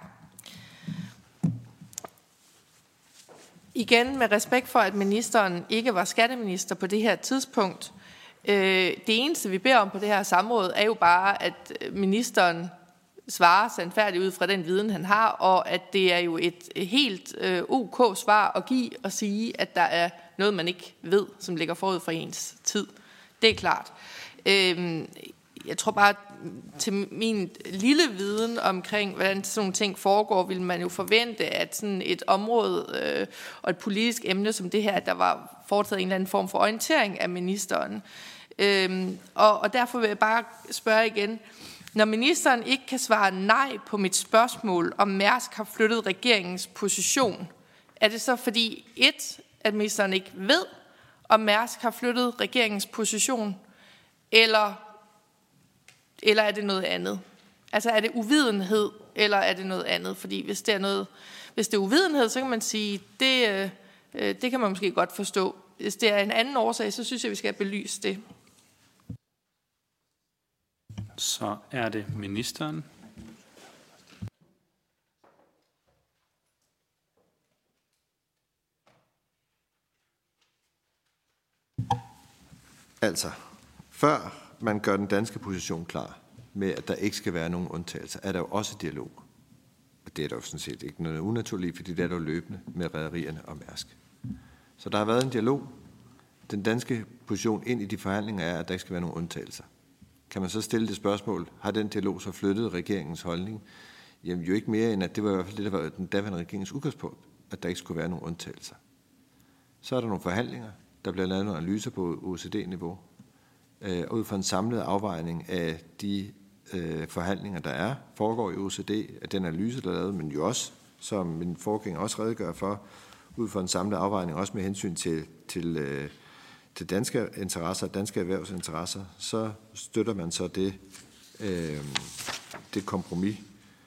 Igen med respekt for, at ministeren ikke var skatteminister på det her tidspunkt. Det eneste, vi beder om på det her samråd, er jo bare, at ministeren svarer sandfærdigt ud fra den viden, han har, og at det er jo et helt OK svar at give og sige, at der er noget, man ikke ved, som ligger forud for ens tid. Det er klart. Jeg tror bare, til min lille viden omkring, hvordan sådan nogle ting foregår, vil man jo forvente, at sådan et område og et politisk emne som det her, der var foretaget en eller anden form for orientering af ministeren. Og derfor vil jeg bare spørge igen, når ministeren ikke kan svare nej på mit spørgsmål, om Mærsk har flyttet regeringens position, er det så fordi, at ministeren ikke ved, om Mærsk har flyttet regeringens position, eller er det noget andet? Altså er det uvidenhed, eller er det noget andet? Fordi hvis det er uvidenhed, så kan man sige, det kan man måske godt forstå. Hvis det er en anden årsag, så synes jeg, vi skal belyse det. Så er det ministeren. Altså, før man gør den danske position klar med, at der ikke skal være nogen undtagelser, er der jo også dialog. Og det er der jo sådan set ikke noget unaturligt, fordi det er der jo løbende med rederierne og Mærsk. Så der har været en dialog. Den danske position ind i de forhandlinger er, at der ikke skal være nogen undtagelser. Kan man så stille det spørgsmål, har den dialog så flyttet regeringens holdning? Jamen jo ikke mere end, at det var i hvert fald det, der var den daværende regeringens udgangspunkt, at der ikke skulle være nogen undtagelser. Så er der nogle forhandlinger, der bliver lavet nogle analyser på OECD-niveau, ud fra en samlet afvejning af de forhandlinger, der foregår i OECD, af den analyse, der er lavet, men jo også, som min forgænger også redegør for, ud fra en samlet afvejning, også med hensyn til danske interesser, danske erhvervsinteresser, så støtter man så det kompromis.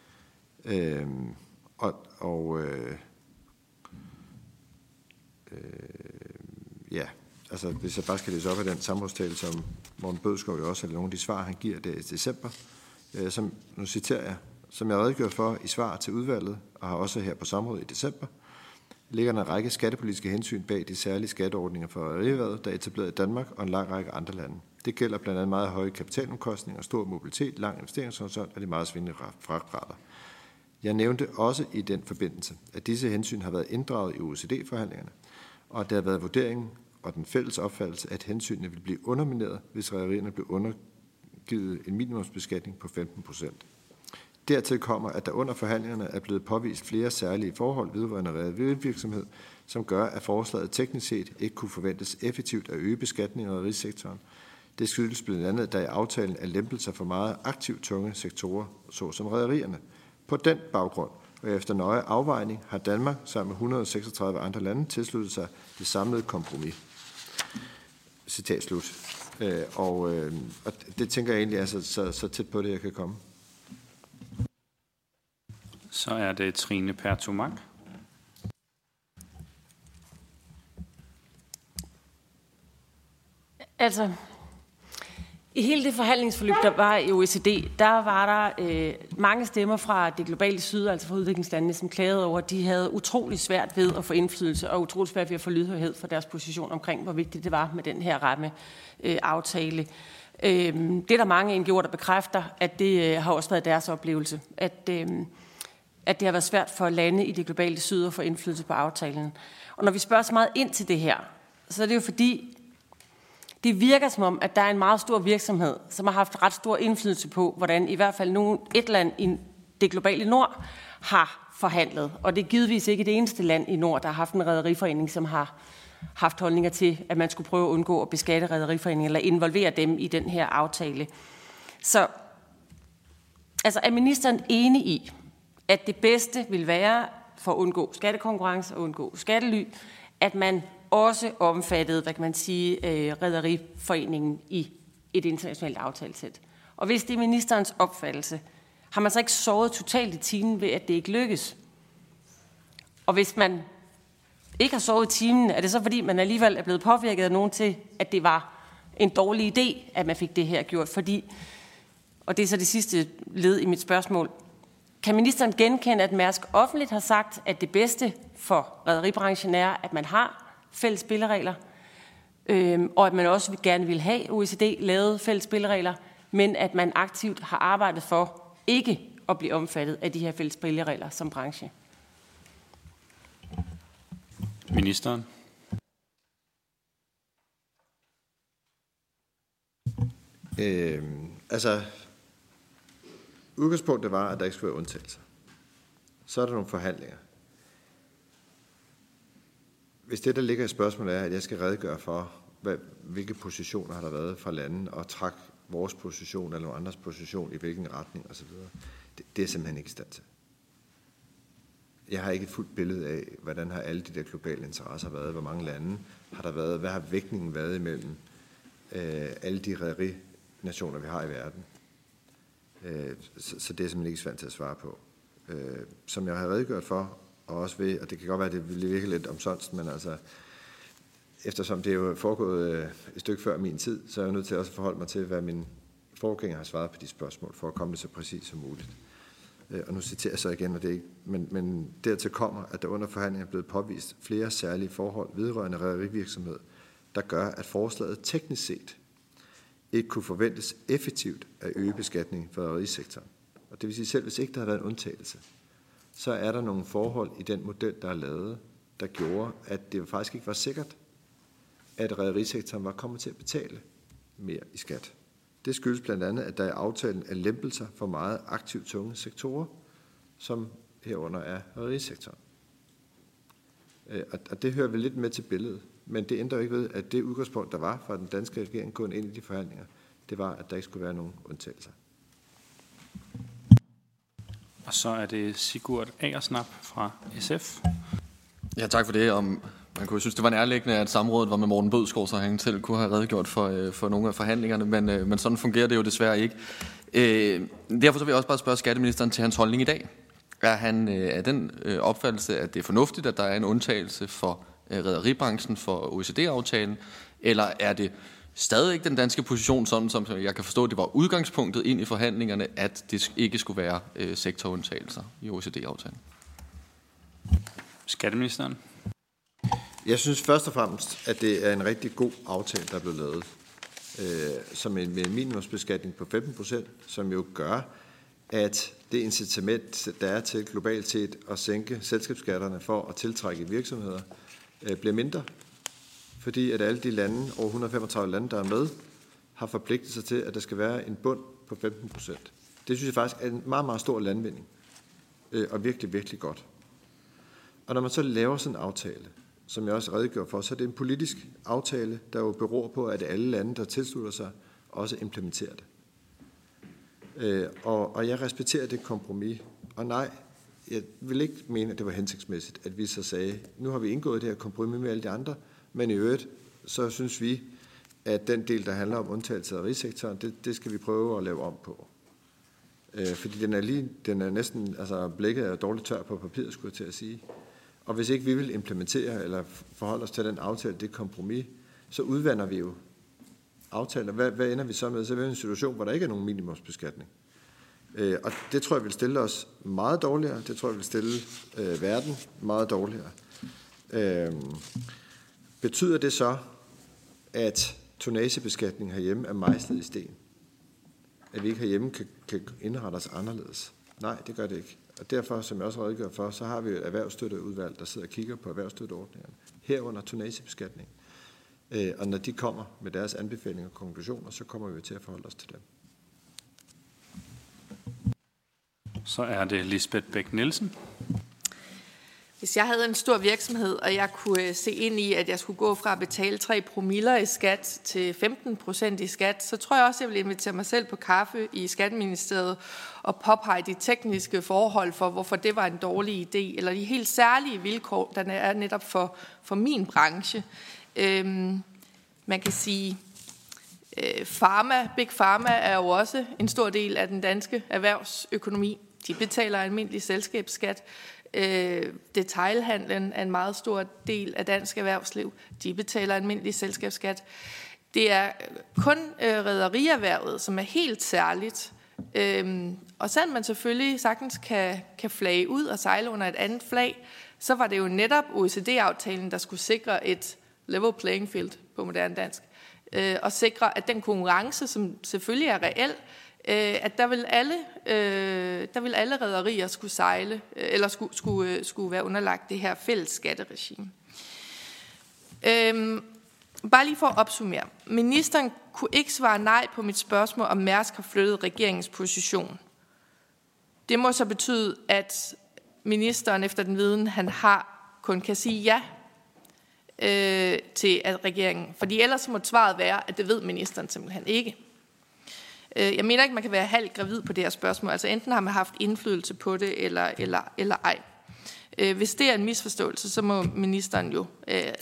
Altså hvis jeg bare skal læse op af den samrådstale, som Morten Bødskov jo også, eller nogle af de svar, han giver der i december, nu citerer jeg, som jeg redegør for i svar til udvalget, og har også her på samrådet i december, ligger der en række skattepolitiske hensyn bag de særlige skatteordninger for rederierhvervet, der er etableret i Danmark og en lang række andre lande. Det gælder blandt andet meget høje kapitalomkostninger, stor mobilitet, lang investeringshorisont og de meget svingende fragtrater. Jeg nævnte også i den forbindelse, at disse hensyn har været inddraget i OECD-forhandlingerne, og at der har været vurderingen og den fælles opfattelse, at hensynene vil blive undermineret, hvis rederierne blev undergivet en minimumsbeskatning på 15%. Dertil kommer, at der under forhandlingerne er blevet påvist flere særlige forhold vedrørende rederivirksomhed, som gør, at forslaget teknisk set ikke kunne forventes effektivt at øge beskatningen af rederisektoren. Det skyldes blandt andet, at der i aftalen er lempelser for meget aktivt tunge sektorer, såsom rederierne. På den baggrund og efter nøje afvejning har Danmark sammen med 136 andre lande tilsluttet sig det samlede kompromis. Citat slut. Og det tænker jeg egentlig er så tæt på det, jeg kan komme. Så er det Trine Pertou-Mach. Altså, i hele det forhandlingsforløb, der var i OECD, der var der mange stemmer fra det globale syd, altså fra udviklingslandene, som klagede over, at de havde utrolig svært ved at få indflydelse og utrolig svært ved at få lydhørhed for deres position omkring, hvor vigtigt det var med den her rammeaftale. Det er der mange NGO'er, der bekræfter, at det har også været deres oplevelse, at det har været svært for lande i det globale syd at få indflydelse på aftalen. Og når vi spørger så meget ind til det her, så er det jo fordi, det virker som om, at der er en meget stor virksomhed, som har haft ret stor indflydelse på, hvordan i hvert fald et land i det globale nord har forhandlet. Og det er givetvis ikke det eneste land i nord, der har haft en rederiforening, som har haft holdninger til, at man skulle prøve at undgå at beskatte rederiforeningen eller involvere dem i den her aftale. Så altså, er ministeren enig i, at det bedste vil være for at undgå skattekonkurrence og undgå skattely, at man også omfattede, hvad kan man sige, rederiforeningen i et internationalt aftalesæt? Og hvis det er ministerens opfattelse, har man så ikke sovet totalt i timen ved, at det ikke lykkes? Og hvis man ikke har sovet i timen, er det så fordi, man alligevel er blevet påvirket af nogen til, at det var en dårlig idé, at man fik det her gjort? Fordi, og det er så det sidste led i mit spørgsmål, kan ministeren genkende, at Mærsk offentligt har sagt, at det bedste for rederibranchen er, at man har fælles spilleregler, og at man også gerne vil have OECD lavet fælles spilleregler, men at man aktivt har arbejdet for ikke at blive omfattet af de her fælles spilleregler som branche? Ministeren. Udgangspunktet var, at der ikke skulle være undtagelser. Så er der nogle forhandlinger. Hvis det, der ligger i spørgsmålet, er, at jeg skal redegøre for, hvilke positioner har der været fra landen, og trække vores position eller andres position i hvilken retning osv., det er simpelthen ikke i stand til. Jeg har ikke et fuldt billede af, hvordan har alle de der globale interesser været, hvor mange lande har der været, hvad har vægtningen været imellem alle de rederinationer, vi har i verden. Så det er simpelthen ikke svært til at svare på. Som jeg har redegjort for, og også ved, og det kan godt være, at det vil virke lidt omsonst, men altså, eftersom det er jo foregået et stykke før min tid, så er jeg nødt til også at forholde mig til, hvad min forgænger har svaret på de spørgsmål, for at komme det så præcis som muligt. Og nu citerer jeg så igen, og det er ikke, men dertil kommer, at der under forhandlingen er blevet påvist flere særlige forhold vedrørende rederivirksomhed, der gør, at forslaget teknisk set ikke kunne forventes effektivt at øge beskatningen for rederisektoren. Og det vil sige, selv hvis ikke der har været en undtagelse, så er der nogle forhold i den model, der er lavet, der gjorde, at det faktisk ikke var sikkert, at rederisektoren var kommet til at betale mere i skat. Det skyldes blandt andet, at der i aftalen er lempelser for meget aktivt tunge sektorer, som herunder er rederisektoren. Og det hører vi lidt med til billedet. Men det ændrer ikke ved, at det udgangspunkt, der var fra den danske regering gående ind i de forhandlinger, det var, at der ikke skulle være nogen undtagelser. Og så er det Sigurd Agersnap fra SF. Ja, tak for det. Man kunne synes, det var nærliggende, at samrådet var med Morten Bødskov, så han selv kunne have redegjort for nogle af forhandlingerne, men sådan fungerer det jo desværre ikke. Derfor så vil jeg også bare spørge skatteministeren til hans holdning i dag. Er han af den opfattelse, at det er fornuftigt, at der er en undtagelse for rederibranchen for OECD-aftalen, eller er det stadig ikke den danske position, sådan som jeg kan forstå, det var udgangspunktet ind i forhandlingerne, at det ikke skulle være sektorundtagelser i OECD-aftalen? Skatteministeren. Jeg synes først og fremmest, at det er en rigtig god aftale, der er blevet lavet, som med en minimumsbeskatning på 15%, som jo gør, at det incitament, der er til globalt set at sænke selskabsskatterne for at tiltrække virksomheder, bliver mindre. Fordi at alle de lande, over 135 lande, der er med, har forpligtet sig til, at der skal være en bund på 15%. Det synes jeg faktisk er en meget, meget stor landvinding, og virkelig, virkelig godt. Og når man så laver sådan en aftale, som jeg også redegjorde for, så er det en politisk aftale, der jo beror på, at alle lande, der tilslutter sig, også implementerer det. Og jeg respekterer det kompromis. Og nej, jeg vil ikke mene, at det var hensigtsmæssigt, at vi så sagde, nu har vi indgået det her kompromis med alle de andre, men i øvrigt, så synes vi, at den del, der handler om undtagelse af rigssektoren, det skal vi prøve at lave om på. Fordi den er næsten, altså blikket er dårligt tør på papiret, skulle jeg til at sige. Og hvis ikke vi vil implementere eller forholde os til den aftale, det kompromis, så udvander vi jo aftaler. Hvad ender vi så med? Så er vi i en situation, hvor der ikke er nogen minimumsbeskatning. Og det tror jeg vil stille os meget dårligere. Det tror jeg vil stille verden meget dårligere. Betyder det så, at tonnagebeskatning herhjemme er mejslet i sten? At vi ikke herhjemme kan indrette os anderledes? Nej, det gør det ikke. Og derfor, som jeg også redegør for, så har vi et erhvervsstøtteudvalg, der sidder og kigger på erhvervsstøtteordningerne, herunder tonnagebeskatning. Og når de kommer med deres anbefalinger og konklusioner, så kommer vi til at forholde os til dem. Så er det Lisbeth Bech-Nielsen. Hvis jeg havde en stor virksomhed, og jeg kunne se ind i, at jeg skulle gå fra at betale 3 promiller i skat til 15% i skat, så tror jeg også, at jeg ville invitere mig selv på kaffe i Skatteministeriet og påpege de tekniske forhold for, hvorfor det var en dårlig idé, eller de helt særlige vilkår, der er netop for min branche. Man kan sige, Big Pharma er jo også en stor del af den danske erhvervsøkonomi. De betaler almindelig selskabsskat. Detailhandlen er en meget stor del af dansk erhvervsliv. De betaler almindelig selskabsskat. Det er kun rederierhvervet, som er helt særligt. Og selvom man selvfølgelig sagtens kan flage ud og sejle under et andet flag, så var det jo netop OECD-aftalen, der skulle sikre et level playing field på moderne dansk. Og sikre, at den konkurrence, som selvfølgelig er reel, at der vil alle rederier skulle sejle, eller skulle være underlagt det her fælles skatteregime. Bare lige for at opsummere. Ministeren kunne ikke svare nej på mit spørgsmål, om Mærsk har flyttet regeringens position. Det må så betyde, at ministeren efter den viden, han har, kun kan sige ja til at regeringen. Fordi ellers må svaret være, at det ved ministeren simpelthen ikke. Jeg mener ikke, man kan være halvt gravid på det her spørgsmål. Altså enten har man haft indflydelse på det, eller ej. Hvis det er en misforståelse, så må ministeren jo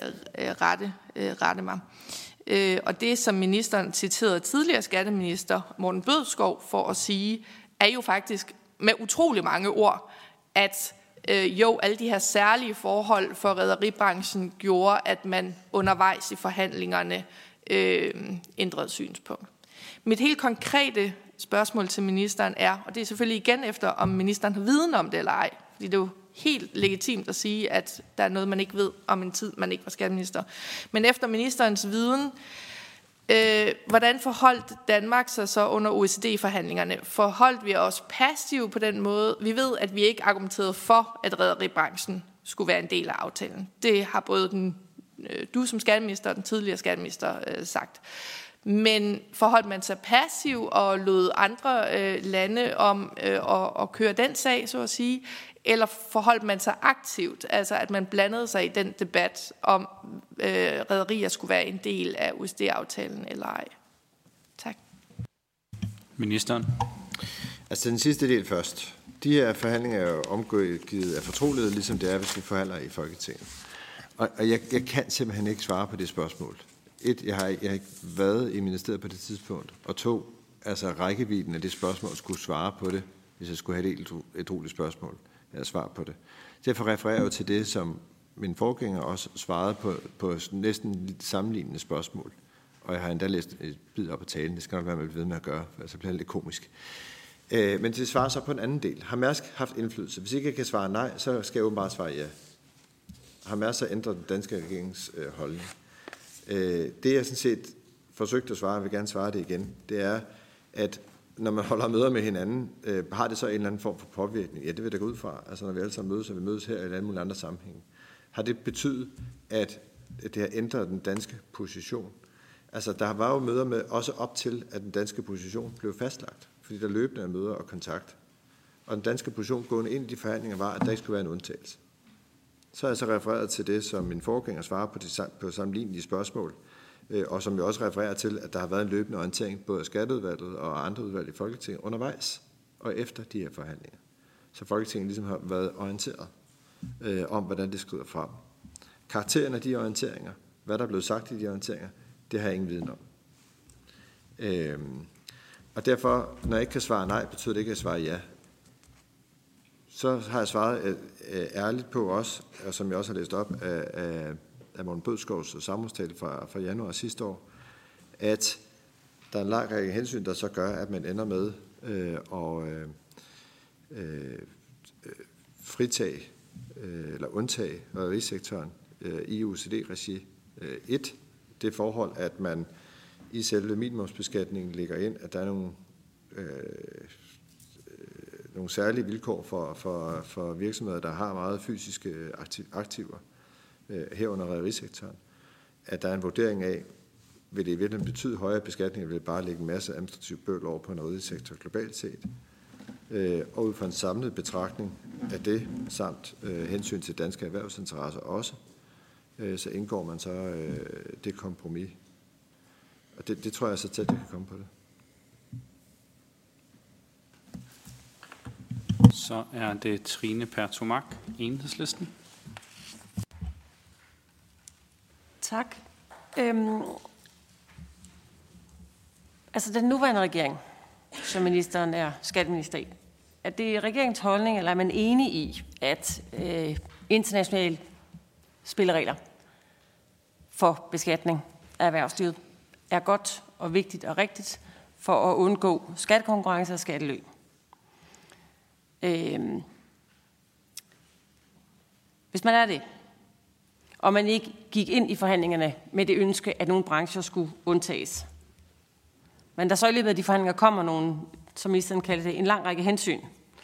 rette mig. Og det, som ministeren citerede tidligere skatteminister Morten Bødskov for at sige, er jo faktisk med utrolig mange ord, at alle de her særlige forhold for rederibranchen gjorde, at man undervejs i forhandlingerne ændrede synspunkt. Mit helt konkrete spørgsmål til ministeren er, og det er selvfølgelig igen efter, om ministeren har viden om det eller ej, fordi det er jo helt legitimt at sige, at der er noget, man ikke ved om en tid, man ikke var skatteminister. Men efter ministerens viden, Hvordan forholdt Danmark sig så under OECD-forhandlingerne? Forholdt vi os passivt på den måde? Vi ved, at vi ikke argumenterede for, at rederibranchen skulle være en del af aftalen. Det har både du som skatteminister og den tidligere skatteminister sagt. Men forholdt man sig passiv og lod andre lande om at køre den sag, så at sige, eller forholdt man sig aktivt, altså at man blandede sig i den debat om rederier skulle være en del af OECD-aftalen eller ej? Tak. Ministeren. Altså den sidste del først. De her forhandlinger er jo omgivet af fortrolighed, ligesom det er, hvis vi forhandler i Folketinget. Og jeg kan simpelthen ikke svare på det spørgsmål. 1, jeg har ikke været i ministeriet på det tidspunkt, og 2, altså rækkevidden af det spørgsmål skulle svare på det, hvis jeg skulle have et ædrueligt spørgsmål, eller svar på det. Derfor refererer jeg jo til det, som min forgænger også svarede på næsten sammenlignende spørgsmål. Og jeg har endda læst et bid op af talen, det skal nok være, man ved med at gøre, for så bliver det lidt komisk. Men det svarer så på en anden del. Har Mærsk haft indflydelse? Hvis ikke jeg kan svare nej, så skal jeg åbenbart svare ja. Har Mærsk så ændret den danske regerings holdning? Det jeg sådan set forsøgte at svare, jeg vil gerne svare det igen, det er, at når man holder møder med hinanden, har det så en eller anden form for påvirkning? Ja, det vil der gå ud fra. Altså når vi alle sammen mødes, og vi mødes her i alle mulige andre sammenhænge. Har det betydet, at det har ændret den danske position? Altså der var jo møder med, også op til, at den danske position blev fastlagt, fordi der løbende er møder og kontakt. Og den danske position gående ind i de forhandlinger var, at der ikke skulle være en undtagelse. Så har jeg så refereret til det, som min forgænger svarer på sammenlignelige spørgsmål, og som jo også refererer til, at der har været en løbende orientering både af Skatteudvalget og andre udvalg i Folketinget undervejs og efter de her forhandlinger. Så Folketinget ligesom har været orienteret om, hvordan det skrider frem. Karakteren af de orienteringer, hvad der er blevet sagt i de orienteringer, det har jeg ingen viden om. Og derfor, når jeg ikke kan svare nej, betyder det ikke, at jeg svarer ja. Så har jeg svaret ærligt på også, og som jeg også har læst op af Morten Bødskovs samrådstale fra januar sidste år, at der er en lang række hensyn, der så gør, at man ender med at fritage eller undtage rederisektoren i OECD-regi. 1. Det forhold, at man i selve minimumsbeskatningen lægger ind, at der er nogle særlige vilkår for virksomheder, der har meget fysiske aktiver herunder rederisektoren. At der er en vurdering af, vil det i virkeligheden betyde højere beskatning, eller vil det bare lægge en masse administrativ bøvl over på en rederisektor globalt set. Og ud fra en samlet betragtning af det, samt hensyn til danske erhvervsinteresser også, så indgår man så det kompromis. Og det tror jeg så tæt, det kan komme på det. Så er det Trine Pertou-Mach, Enhedslisten. Tak. Altså den nuværende regering, som ministeren er skatteminister i, er det regeringens holdning, eller er man enig i, at internationale spilleregler for beskatning af erhvervslivet er godt og vigtigt og rigtigt for at undgå skattekonkurrence og skatteløb? Hvis man er det, og man ikke gik ind i forhandlingerne med det ønske, at nogle brancher skulle undtages, men der så i løbet af de forhandlinger kommer nogle, som ministeren kalder det, en lang række hensyn,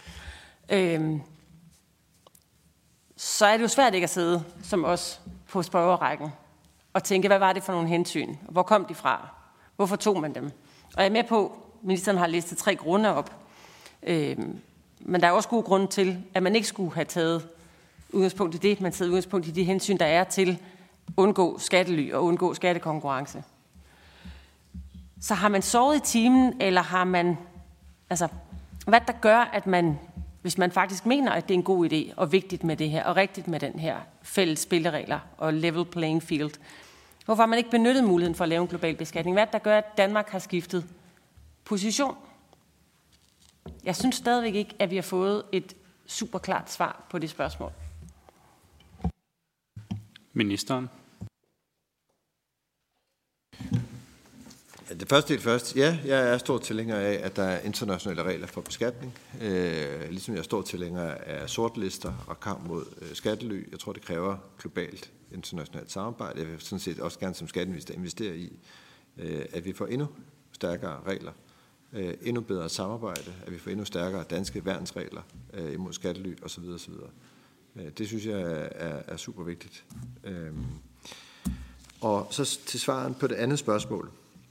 så er det jo svært ikke at sidde som os på spørgerrækken og tænke, hvad var det for nogle hensyn? Hvor kom de fra? Hvorfor tog man dem? Og jeg er med på, at ministeren har listet 3 grunde op. Men der er også gode grunde til, at man ikke skulle have taget udgangspunkt i det. Man tager udgangspunkt i de hensyn, der er til undgå skattely og undgå skattekonkurrence. Så har man sovet i timen, eller har man... Altså, hvad der gør, at man, hvis man faktisk mener, at det er en god idé og vigtigt med det her, og rigtigt med den her fælles spilleregler og level playing field, hvorfor har man ikke benyttet muligheden for at lave en global beskatning? Hvad der gør, at Danmark har skiftet position? Jeg synes stadigvæk ikke, at vi har fået et super klart svar på det spørgsmål. Ministeren. Det første del først. Ja, jeg er stor tilhænger af, at der er internationale regler for beskatning. Ligesom jeg er stor tilhænger af sortlister og kamp mod skattely. Jeg tror, det kræver globalt internationalt samarbejde. Jeg vil sådan set også gerne som skatteminister investere at vi får endnu stærkere regler, endnu bedre samarbejde, at vi får endnu stærkere danske værnsregler imod skattely osv. osv. Det synes jeg er super vigtigt. Og så til svaren på det andet spørgsmål.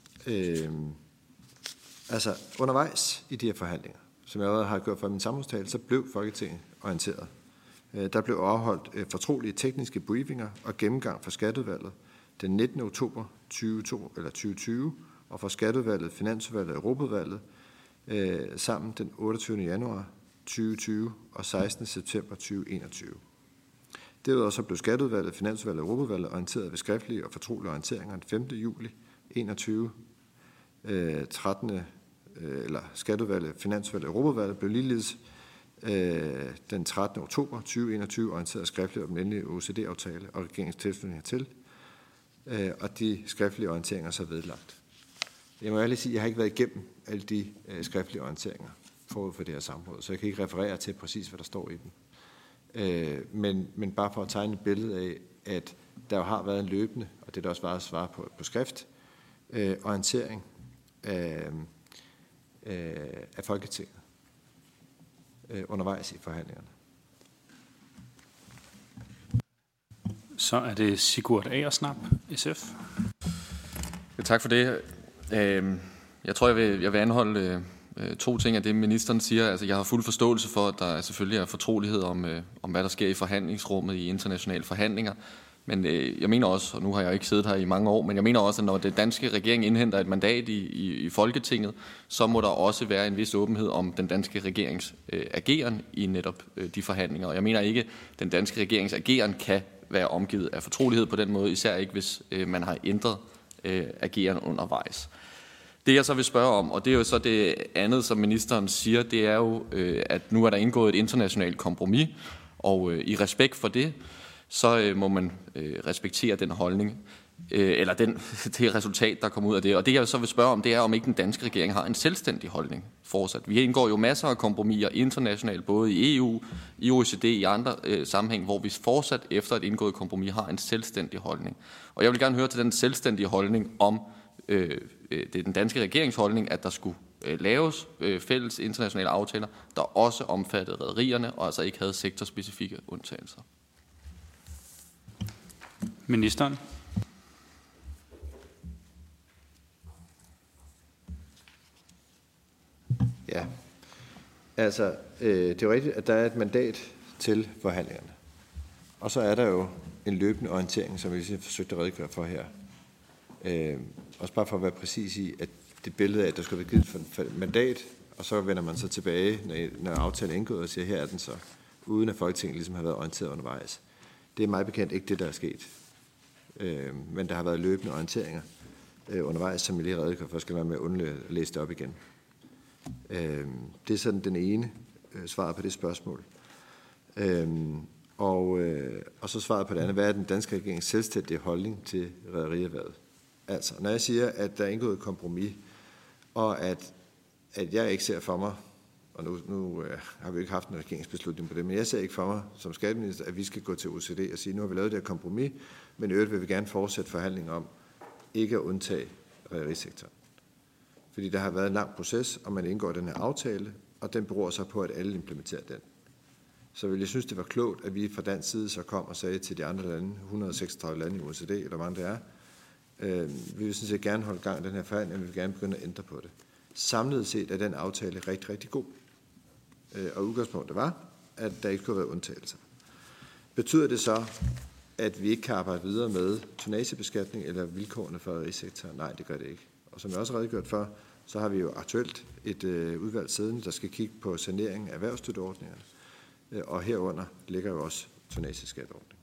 Altså undervejs i de her forhandlinger, som jeg allerede har gjort for min samfundstale, så blev Folketinget orienteret. Der blev afholdt fortrolige tekniske briefinger og gennemgang for Skatteudvalget den 19. oktober 2020, og for Skatteudvalget, Finansudvalget og Europaudvalget sammen den 28. januar 2020 og 16. september 2021. Derudover så blev Skatteudvalget, Finansudvalget og Europaudvalget orienteret ved skriftlige og fortrolige orienteringer den 5. juli 2021. 13. eller Skatteudvalget, Finansudvalget og Europaudvalget blev ligeledes den 13. oktober 2021 orienteret skriftligt om den endelige OECD-aftale og regeringens tilslutning hertil, og de skriftlige orienteringer så vedlagt. Jeg må ærligt sige, at jeg har ikke været igennem alle de skriftlige orienteringer forud for det her samråd, så jeg kan ikke referere til præcis, hvad der står i dem. Men bare for at tegne et billede af, at der jo har været en løbende, og det er der også været at svare på skrift, orientering af Folketinget undervejs i forhandlingerne. Så er det Sigurd Agersnap, SF. Tak for det. Jeg tror, jeg vil anholde to ting af det, ministeren siger. Altså, jeg har fuld forståelse for, at der selvfølgelig er fortrolighed om hvad der sker i forhandlingsrummet i internationale forhandlinger. Men jeg mener også, og nu har jeg ikke siddet her i mange år, men jeg mener også, at når den danske regering indhenter et mandat i Folketinget, så må der også være en vis åbenhed om den danske regerings ageren i netop de forhandlinger. Og jeg mener ikke, at den danske regerings ageren kan være omgivet af fortrolighed på den måde, især ikke hvis man har ændret ageren undervejs. Det jeg så vil spørge om, og det er jo så det andet, som ministeren siger, det er jo, at nu er der indgået et internationalt kompromis, og i respekt for det, så må man respektere den holdning, eller det resultat, der kommer ud af det. Og det jeg så vil spørge om, det er, om ikke den danske regering har en selvstændig holdning fortsat. Vi indgår jo masser af kompromiser internationalt, både i EU, i OECD, i andre sammenhæng, hvor vi fortsat efter et indgået kompromis har en selvstændig holdning. Og jeg vil gerne høre til den selvstændige holdning om det er den danske regeringsholdning, at der skulle laves fælles internationale aftaler, der også omfattede rederierne og altså ikke havde sektorspecifikke undtagelser. Ministeren. Ja, altså det er jo rigtigt, at der er et mandat til forhandlingerne. Og så er der jo en løbende orientering, som jeg forsøgte at redegøre for her. Også bare for at være præcis i, at det billede af, at der skal være givet for et mandat, og så vender man så tilbage, når aftalen er indgået, og siger, her er den så, uden at Folketinget ligesom har været orienteret undervejs. Det er meget bekendt ikke det, der er sket. Men der har været løbende orienteringer undervejs, som jeg lige redegør for, skal være med at undlade at læse det op igen. Det er sådan den ene svaret på det spørgsmål. Og så svaret på det andet, hvad er den danske regerings selvstændige holdning til rederierhvervet? Altså, når jeg siger, at der er indgået et kompromis, og at jeg ikke ser for mig, og nu har vi ikke haft en regeringsbeslutning på det, men jeg ser ikke for mig som skatteminister, at vi skal gå til OECD og sige, nu har vi lavet det her kompromis, men i øvrigt vil vi gerne fortsætte forhandlinger om ikke at undtage rederisektoren. Fordi der har været en lang proces, og man indgår den her aftale, og den beror så på, at alle implementerer den. Så vil jeg synes, det var klogt, at vi fra dansk side så kom og sagde til de andre lande, 136 lande i OECD, eller hvor mange det er, vi vil sådan set gerne holde gang i den her forhandling, og vi vil gerne begynde at ændre på det. Samlet set er den aftale rigtig, rigtig god. Og udgangspunktet var, at der ikke kunne være undtagelser. Betyder det så, at vi ikke kan arbejde videre med tonnagebeskatning eller vilkårene for rederisektoren? Nej, det gør det ikke. Og som jeg også har redegjort for, så har vi jo aktuelt et udvalg siddende, der skal kigge på sanering af erhvervsstøtteordningerne. Og herunder ligger jo også tonnageskatteordningen.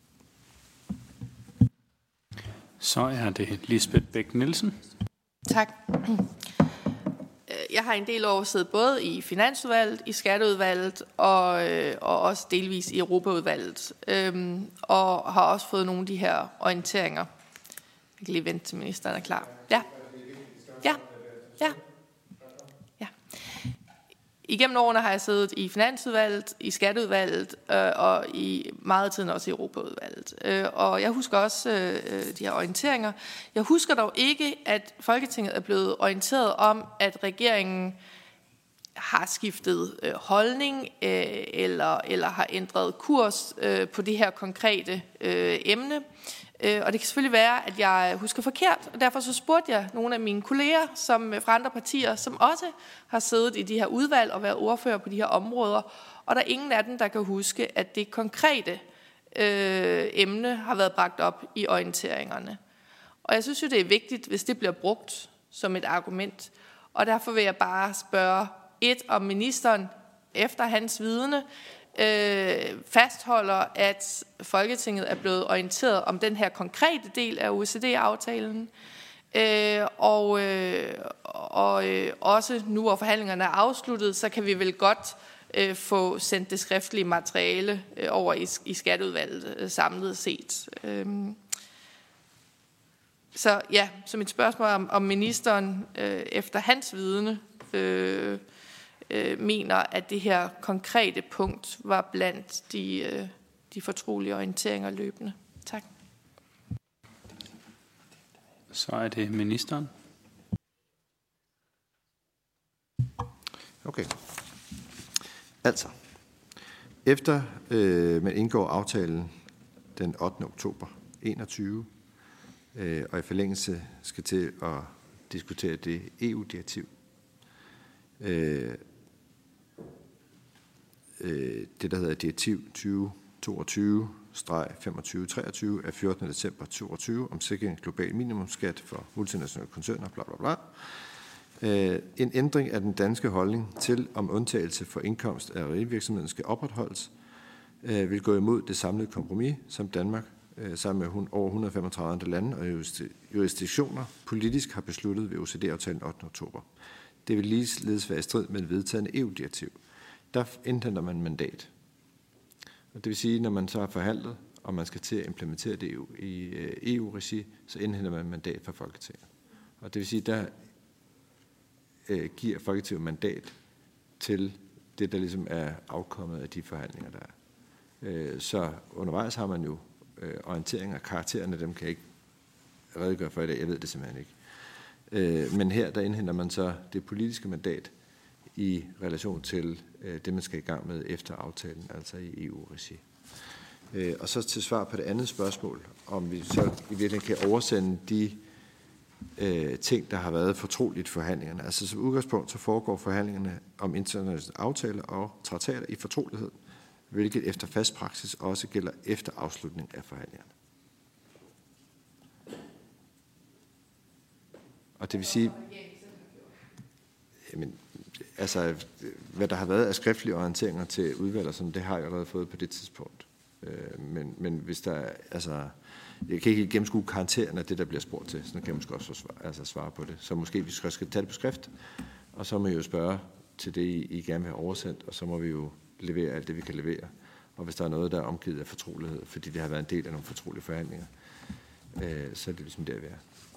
Så er det Lisbeth Bech-Nielsen. Tak. Jeg har en del år siddet både i Finansudvalget, i Skatteudvalget og også delvis i Europaudvalget. Og har også fået nogle af de her orienteringer. Jeg kan lige vente til ministeren er klar. Ja. igennem årene har jeg siddet i Finansudvalget, i Skatteudvalget og i meget tiden også i Europaudvalget. Og jeg husker også de her orienteringer. Jeg husker dog ikke, at Folketinget er blevet orienteret om, at regeringen har skiftet holdning eller har ændret kurs på det her konkrete emne. Og det kan selvfølgelig være, at jeg husker forkert, og derfor så spurgte jeg nogle af mine kolleger fra andre partier, som også har siddet i de her udvalg og været ordfører på de her områder, og der er ingen af dem, der kan huske, at det konkrete emne har været bragt op i orienteringerne. Og jeg synes jo, det er vigtigt, hvis det bliver brugt som et argument, og derfor vil jeg bare spørge om ministeren efter hans vidne fastholder, at Folketinget er blevet orienteret om den her konkrete del af OECD-aftalen, og også nu, hvor forhandlingerne er afsluttet, så kan vi vel godt få sendt det skriftlige materiale over i Skatteudvalget samlet set. Så ja, så mit spørgsmål er, om ministeren efter hans vidne mener, at det her konkrete punkt var blandt de fortrolige orienteringer løbende. Tak. Så er det ministeren. Okay. Altså, efter man indgår aftalen den 8. oktober 2021, og i forlængelse skal til at diskutere det EU-direktiv, det, der hedder direktiv 2022/2523 af 14. december 2022 om sikring af global minimumsskat for multinationale koncerner, bla bla bla. En ændring af den danske holdning til, om undtagelse for indkomst af rederivirksomheden skal opretholdes, vil gå imod det samlede kompromis, som Danmark sammen med over 135 andre lande og jurisdiktioner politisk har besluttet ved OECD-aftalen 8. oktober. Det vil ligeledes være i strid med et vedtaget EU-direktiv. Der indhenter man mandat. Og det vil sige, når man så har forhandlet, og man skal til at implementere det i EU-regi, så indhenter man mandat fra Folketinget. Og det vil sige, der giver Folketinget mandat til det, der ligesom er afkommet af de forhandlinger, der er. Så undervejs har man jo orienteringer af karaktererne, dem kan jeg ikke redegøre for i dag, jeg ved det simpelthen ikke. Men her, der indhenter man så det politiske mandat i relation til det, man skal i gang med efter aftalen, altså i EU-regi. Og så til svar på det andet spørgsmål, om vi så i virkeligheden kan oversende de ting, der har været fortroligt i forhandlingerne. Altså som udgangspunkt, så foregår forhandlingerne om internationale aftaler og traktater i fortrolighed, hvilket efter fast praksis også gælder efter afslutning af forhandlingerne. Og det vil sige, jamen, altså, hvad der har været af skriftlige orienteringer til udvalg, som det har jeg allerede fået på det tidspunkt. Men hvis der altså, jeg kan ikke gennemskue karakteren af det, der bliver spurgt til, så kan jeg måske også svare på det. Så måske vi skal tage det på skrift, og så må I jo spørge til det, I gerne vil have oversendt, og så må vi jo levere alt det, vi kan levere. Og hvis der er noget, der er omgivet af fortrolighed, fordi det har været en del af nogle fortrolige forhandlinger, så er det ligesom der, vi er.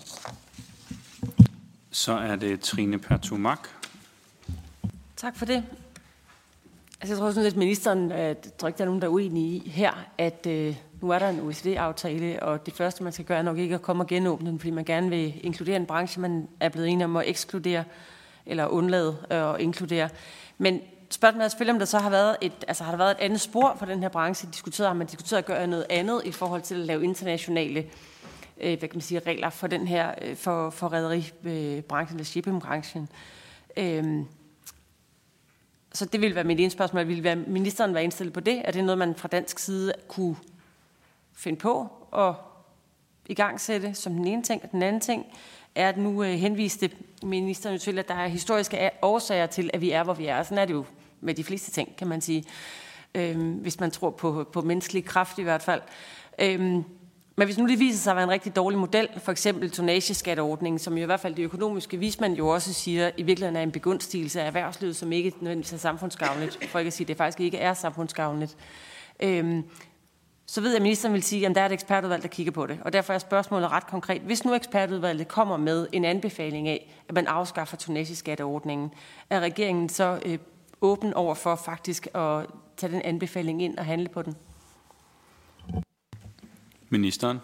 Så er det Trine Pertou Mach. Tak for det. Altså, jeg tror sådan, at ministeren, jeg tror ikke, der er nogen, der er uenige i her, at nu er der en OECD-aftale, og det første, man skal gøre, er nok ikke at komme og genåbne den, fordi man gerne vil inkludere en branche, man er blevet enig om at ekskludere eller undlade at inkludere. Men spørgsmålet er selvfølgelig, om der så har været har der været et andet spor for den her branche. Har man diskuteret at gøre noget andet i forhold til at lave internationale regler for den her for rederibranchen eller shippingbranchen. Så det ville være mit ene spørgsmål. Vil ministeren være indstillet på det? Er det noget, man fra dansk side kunne finde på og igangsætte som den ene ting? Og den anden ting er, at nu henviste ministeren til, at der er historiske årsager til, at vi er, hvor vi er. Sådan er det jo med de fleste ting, kan man sige. Hvis man tror på menneskelig kraft i hvert fald. Men hvis nu det viser sig at være en rigtig dårlig model, for eksempel tonnageskatteordningen, som i hvert fald det økonomiske vismand jo også siger, i virkeligheden er en begunstigelse af erhvervslivet, som ikke nødvendigvis er samfundsgavnligt, for ikke at sige, at det faktisk ikke er samfundsgavnligt, så ved jeg, at ministeren vil sige, at der er et ekspertudvalg, der kigger på det. Og derfor er spørgsmålet ret konkret. Hvis nu ekspertudvalget kommer med en anbefaling af, at man afskaffer tonnageskatteordningen, er regeringen så åben over for faktisk at tage den anbefaling ind og handle på den. Ministeren.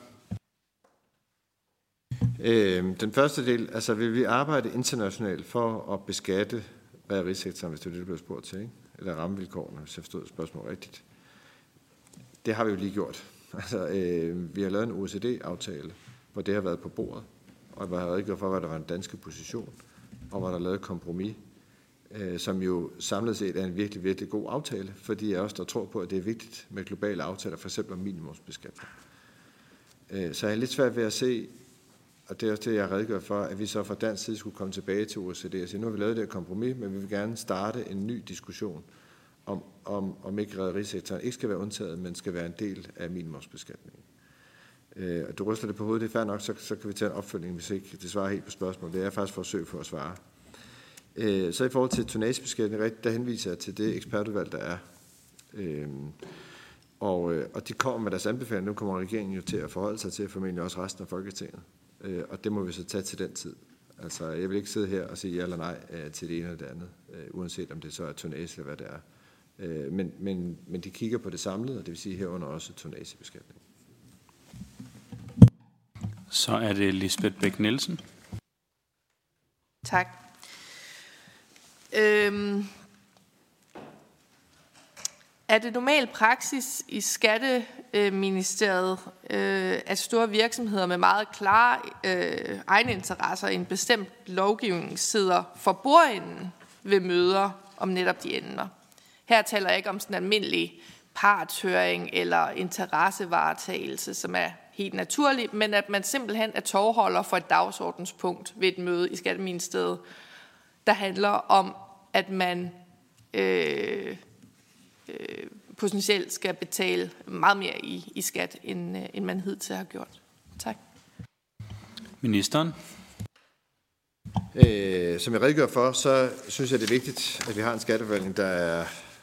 Den første del, altså vil vi arbejde internationalt for at beskatte rederisektoren, hvis det er det, der bliver spurgt til, ikke? Eller rammevilkårene, hvis jeg forstod spørgsmålet rigtigt. Det har vi jo lige gjort. Altså, vi har lavet en OECD-aftale, hvor det har været på bordet, og hvor jeg har redegjort for, hvad der var den danske position, og hvor der er lavet et kompromis, som jo samlet set er en virkelig, virkelig god aftale, fordi jeg også der tror på, at det er vigtigt med globale aftaler, for eksempel om minimumsbeskatning. Så jeg er lidt svært ved at se, og det er også det, jeg redegør for, at vi så fra dansk side skulle komme tilbage til OECD og sige, nu har vi lavet det her kompromis, men vi vil gerne starte en ny diskussion om ikke rederisektoren ikke skal være undtaget, men skal være en del af minimumsbeskatningen. Og du ryster det på hovedet, det er fair nok, så kan vi tage en opfølgning, hvis ikke det svarer helt på spørgsmålet. Det er faktisk forsøg på at svare. Så i forhold til tonnagebeskatning, der henviser jeg til det ekspertudvalg, der er. Og de kommer med deres anbefalinger, nu kommer regeringen jo til at forholde sig til, formentlig også resten af Folketinget. Og det må vi så tage til den tid. Altså, jeg vil ikke sidde her og sige ja eller nej til det ene eller det andet, uanset om det så er tonnage eller hvad det er. Men de kigger på det samlede, og det vil sige herunder også tonnagebeskatning. Så er det Lisbeth Bech-Nielsen. Tak. Er det normal praksis i Skatteministeriet, at store virksomheder med meget klare egeninteresser i en bestemt lovgivning sidder for bordenden ved møder om netop de emner? Her taler jeg ikke om sådan en almindelig partshøring eller interessevaretagelse, som er helt naturligt, men at man simpelthen er tovholder for et dagsordenspunkt ved et møde i Skatteministeriet, der handler om, at man potentielt skal betale meget mere i skat, end man hidtil har gjort. Tak. Ministeren. Som jeg redegør for, så synes jeg, det er vigtigt, at vi har en skatteforvaltning, der er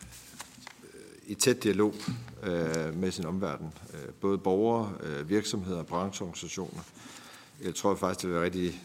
i tæt dialog med sin omverden. Både borgere, virksomheder og brancheorganisationer. Jeg tror faktisk, det vil være rigtig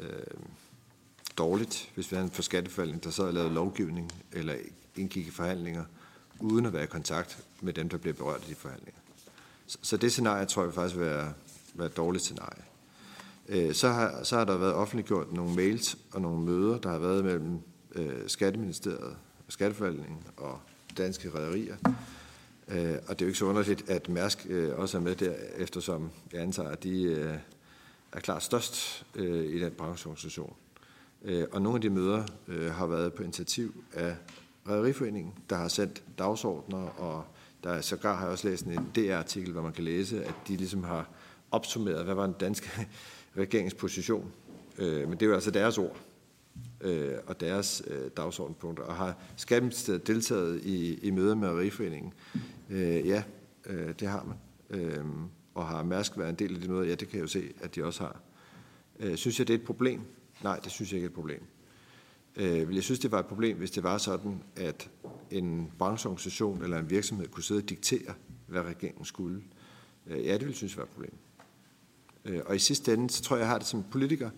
dårligt, hvis vi havde en for skatteforvaltning, der så har lavet lovgivning eller indgik i forhandlinger, uden at være i kontakt med dem, der bliver berørt af de forhandlinger. Så det scenarie, tror jeg faktisk vil være et dårligt scenarie. Så har der været offentliggjort nogle mails og nogle møder, der har været mellem Skatteministeriet, Skatteforvaltningen og danske rederier. Og det er jo ikke så underligt, at Mærsk også er med der, eftersom jeg antager, at de er klart størst i den brancheorganisation. Og nogle af de møder har været på initiativ af Rederiforeningen, der har sendt dagsordner, og der sågar har jeg også læst en DR-artikel, hvor man kan læse, at de ligesom har opsummeret, hvad var den danske regeringsposition. Men det er jo altså deres ord og deres dagsordenspunkter. Og har Skatteministeriet deltaget i møder med Rederiforeningen? Ja, det har man. Og har Mærsk været en del af de møder? Ja, det kan jeg jo se, at de også har. Synes jeg, det er et problem? Nej, det synes jeg ikke er et problem. Vil jeg synes, det var et problem, hvis det var sådan, at en brancheorganisation eller en virksomhed kunne sidde og diktere, hvad regeringen skulle? Ja, det vil jeg synes var et problem. Og i sidste ende, så tror jeg har det som politiker,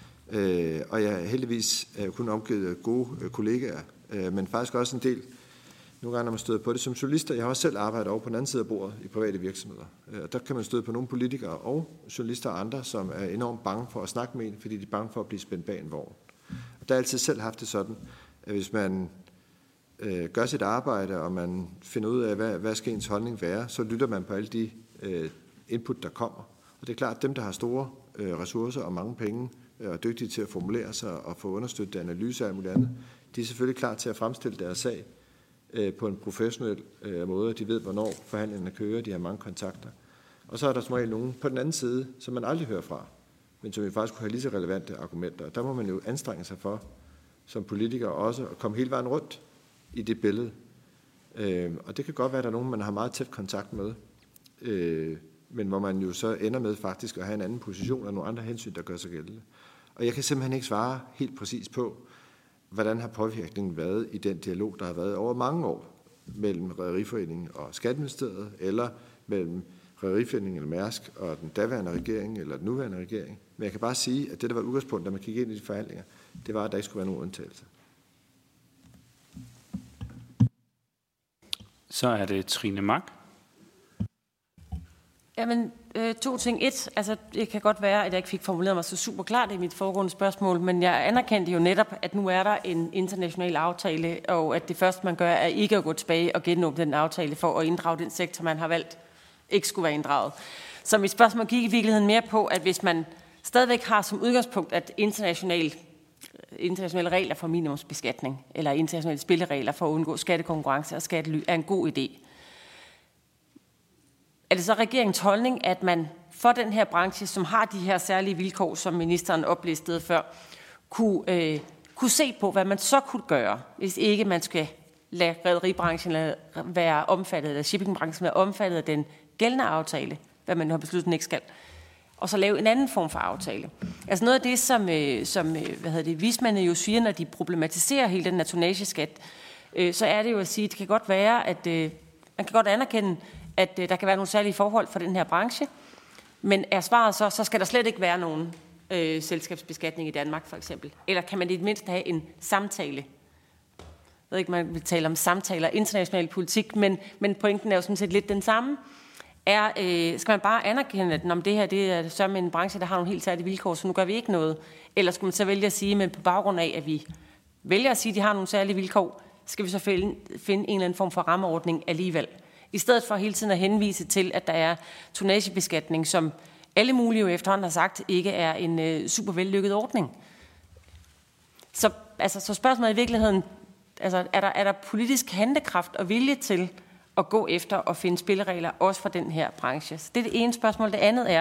og jeg heldigvis er kun omgivet af gode kollegaer, men faktisk også en del, nogle gange når man støder på det som journalister. Jeg har også selv arbejdet over på den anden side af bordet i private virksomheder. Og der kan man støde på nogle politikere og journalister og andre, som er enormt bange for at snakke med en, fordi de er bange for at blive spændt bag en vogn. Og der har jeg altid selv haft det sådan, at hvis man gør sit arbejde, og man finder ud af, hvad skal ens holdning være, så lytter man på alle de input, der kommer. Og det er klart, at dem, der har store ressourcer og mange penge, og er dygtige til at formulere sig og få understøttet analyse og alt muligt andet, de er selvfølgelig klar til at fremstille deres sag på en professionel måde. De ved, hvornår forhandlingerne kører, de har mange kontakter. Og så er der som regel nogen på den anden side, som man aldrig hører fra, men som vi faktisk kunne have lige så relevante argumenter. Og der må man jo anstrenge sig for, som politiker også, at komme hele vejen rundt i det billede. Og det kan godt være, at der er nogen, man har meget tæt kontakt med, men hvor man jo så ender med faktisk at have en anden position og nogle andre hensyn, der gør sig gældende. Og jeg kan simpelthen ikke svare helt præcis på, hvordan har påvirkningen været i den dialog, der har været over mange år mellem Rederiforeningen og Skatteministeriet, eller mellem Rederiforeningen eller Mærsk og den daværende regering eller den nuværende regering. Men jeg kan bare sige, at det, der var udgangspunkt, da man kiggede ind i de forhandlinger, det var, at der ikke skulle være nogen undtagelse. Så er det Trine Mak. Jamen, 2 ting. 1, altså det kan godt være, at jeg ikke fik formuleret mig så super klart i mit foregående spørgsmål, men jeg anerkendte jo netop, at nu er der en international aftale, og at det første, man gør, er ikke at gå tilbage og genåbne den aftale for at inddrage den sektor, man har valgt, ikke skulle være inddraget. Så mit spørgsmål gik i virkeligheden mere på, at hvis man stadigvæk har som udgangspunkt, at internationale regler for minimumsbeskatning, eller internationale spilleregler for at undgå skattekonkurrence og skattely, er en god idé. Er det så regeringens holdning, at man for den her branche, som har de her særlige vilkår, som ministeren oplistede før, kunne se på, hvad man så kunne gøre, hvis ikke man skal lade rederibranchen være omfattet, eller shippingbranchen være omfattet af den gældende aftale, hvad man nu har besluttet, den ikke skal, og så lave en anden form for aftale? Altså noget af det, som vismændene jo siger, når de problematiserer hele den her tonnageskat, så er det jo at sige, at det kan godt være, at man kan godt anerkende, at der kan være nogle særlige forhold for den her branche, men er svaret så skal der slet ikke være nogen selskabsbeskatning i Danmark, for eksempel? Eller kan man i det mindste have en samtale? Jeg ved ikke, man vil tale om samtaler, international politik, men pointen er jo sådan set lidt den samme. Skal man bare anerkende, at det her det er så med en branche, der har nogle helt særlige vilkår, så nu gør vi ikke noget? Eller skulle man så vælge at sige, men på baggrund af, at vi vælger at sige, at de har nogle særlige vilkår, skal vi så finde en eller anden form for rammeordning alligevel? I stedet for hele tiden at henvise til, at der er tonnagebeskatning, som alle mulige jo efterhånden har sagt, ikke er en super vellykket ordning. Så spørgsmålet er i virkeligheden, altså, er der politisk handlekraft og vilje til at gå efter og finde spilleregler også for den her branche? Så det er det ene spørgsmål. Det andet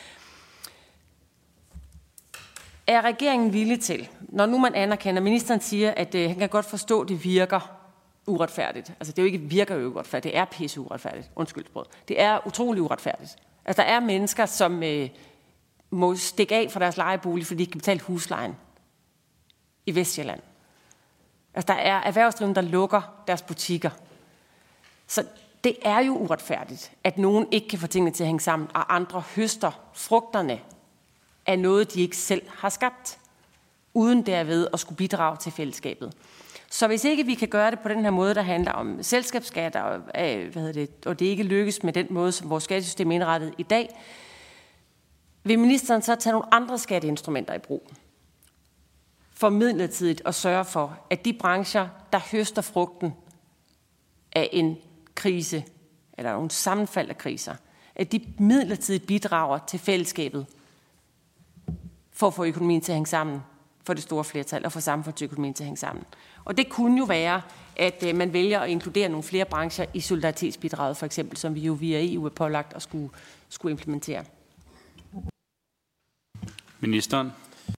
er regeringen villig til, når nu man anerkender, ministeren siger, at han kan godt forstå, at det virker uretfærdigt. Altså det virker jo uretfærdigt, det er pisse uretfærdigt. Undskyld sproget. Det er utrolig uretfærdigt. Altså der er mennesker, som må stikke af fra deres lejebolig, fordi de ikke kan betale huslejen i Vestjylland. Altså der er erhvervsdrivende, der lukker deres butikker. Så det er jo uretfærdigt, at nogen ikke kan få tingene til at hænge sammen, og andre høster frugterne af noget, de ikke selv har skabt, uden derved at skulle bidrage til fællesskabet. Så hvis ikke vi kan gøre det på den her måde, der handler om selskabsskat, og det ikke lykkes med den måde, som vores skattesystem er indrettet i dag, vil ministeren så tage nogle andre skatteinstrumenter i brug for midlertidigt at sørge for, at de brancher, der høster frugten af en krise, eller nogle sammenfald af kriser, at de midlertidigt bidrager til fællesskabet for at få økonomien til at hænge sammen for det store flertal og få samfundsøkonomien til at hænge sammen. Og det kunne jo være, at man vælger at inkludere nogle flere brancher i solidaritetsbidraget, for eksempel, som vi jo via EU er pålagt at skulle implementere. Ministeren.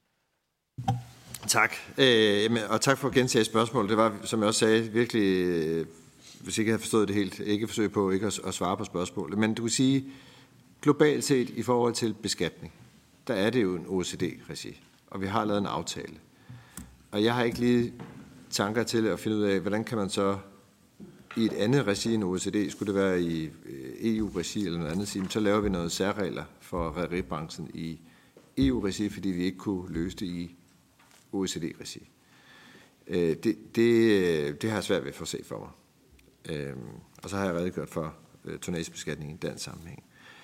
Tak. Og tak for at gentage spørgsmålet. Det var, som jeg også sagde, virkelig, hvis ikke jeg havde forstået det helt, ikke forsøg på ikke at svare på spørgsmålet. Men du kan sige, globalt set i forhold til beskatning, der er det jo en OECD-regi, og vi har lavet en aftale. Og jeg har ikke lige tanker til at finde ud af, hvordan kan man så i et andet regi end OECD, skulle det være i EU-regi eller noget andet, så laver vi noget særregler for rederibranchen i EU-regi, fordi vi ikke kunne løse det i OECD-regi. Det har jeg svært ved at få se for mig. Og så har jeg redegjort for tonnagebeskatning i dansk sammenhæng.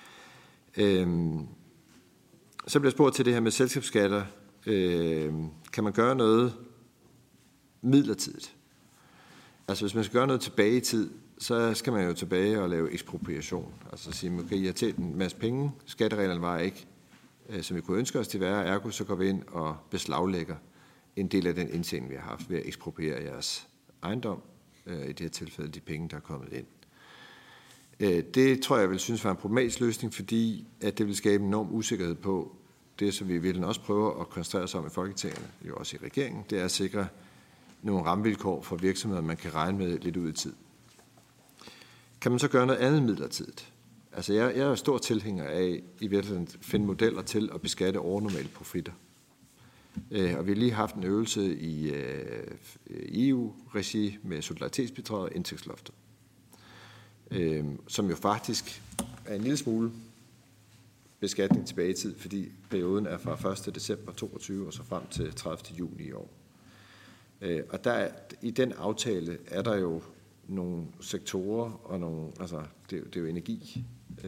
Så bliver jeg spurgt til det her med selskabsskatter. Kan man gøre noget midlertidigt? Altså hvis man skal gøre noget tilbage i tid, så skal man jo tilbage og lave ekspropriation. Altså sige, okay, I har tjent en masse penge, skattereglerne var ikke, som vi kunne ønske os til at være, ergo så går vi ind og beslaglægger en del af den indtjening, vi har haft ved at ekspropriere jeres ejendom, i det her tilfælde de penge, der er kommet ind. Det tror jeg vil synes var en problematisk løsning, fordi at det vil skabe en enorm usikkerhed på det, som vi virkelig også prøver at koncentrere os om i Folketinget, jo også i regeringen, det er at sikre nogle rammevilkår for virksomheder, man kan regne med lidt ud i tid. Kan man så gøre noget andet midlertidigt? Altså jeg er stor tilhænger af i virkeligheden at finde modeller til at beskatte overnormale profitter. Og vi har lige haft en øvelse i EU-regi med solidaritetsbidraget og indtægtsloftet, som jo faktisk er en lille smule beskatning tilbage i tid, fordi perioden er fra 1. december 2022 og så frem til 30. juni i år. Og der, i den aftale er der jo nogle sektorer og nogle, altså det er jo energi.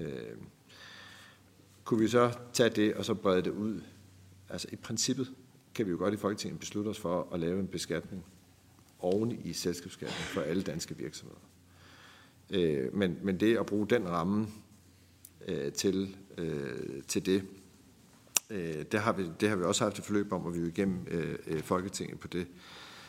Kunne vi så tage det og så brede det ud? Altså i princippet kan vi jo godt i Folketinget beslutte os for at lave en beskatning oven i selskabsskatten for alle danske virksomheder. Men det at bruge den ramme til det, det har vi også haft et forløb om, hvor vi er igennem Folketinget på det.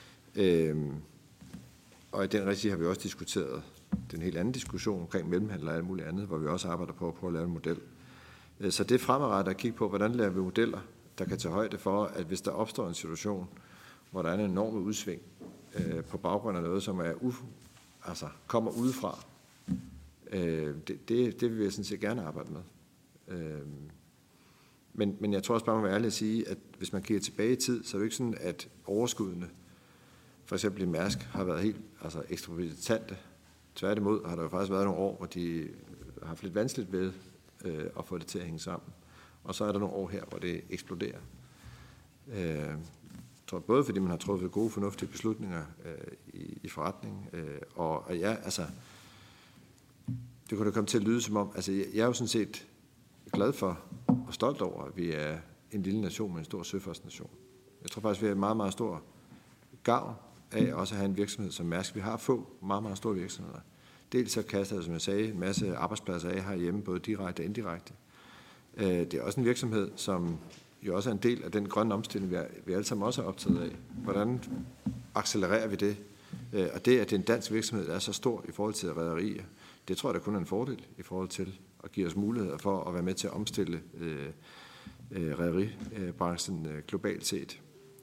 Og i den regi har vi også diskuteret den helt anden diskussion omkring mellemhandel og alt muligt andet, hvor vi også arbejder på at prøve at lave en model. Så det er fremadrettet at kigge på, hvordan laver vi modeller, der kan tage højde for, at hvis der opstår en situation, hvor der er en enorm udsving på baggrund af noget, som er kommer udefra, det vil jeg sådan set gerne arbejde med. Men jeg tror også bare, man må være ærlig at sige, at hvis man kigger tilbage i tid, så er det ikke sådan, at overskuddene, for eksempel i Mærsk, har været helt ekstravagante. Tværtimod har der jo faktisk været nogle år, hvor de har haft lidt vanskeligt ved at få det til at hænge sammen. Og så er der nogle år her, hvor det eksploderer. Jeg tror både, fordi man har truffet gode, fornuftige beslutninger i forretningen, og ja, altså, det kunne da komme til at lyde som om, altså jeg er jo sådan set glad for og stolt over, at vi er en lille nation med en stor søfartsnation. Jeg tror faktisk, vi har en meget, meget stor gavn af også at have en virksomhed som Mærsk. Vi har få meget, meget store virksomheder. Dels så kaster det, som jeg sagde, en masse arbejdspladser af herhjemme, både direkte og indirekte. Det er også en virksomhed, som jo også er en del af den grønne omstilling, vi alle sammen også er optaget af. Hvordan accelererer vi det? Og det, at det er en dansk virksomhed, der er så stor i forhold til rederier, det tror jeg, der kun er en fordel i forhold til at give os muligheder for at være med til at omstille rederibranchen globalt set.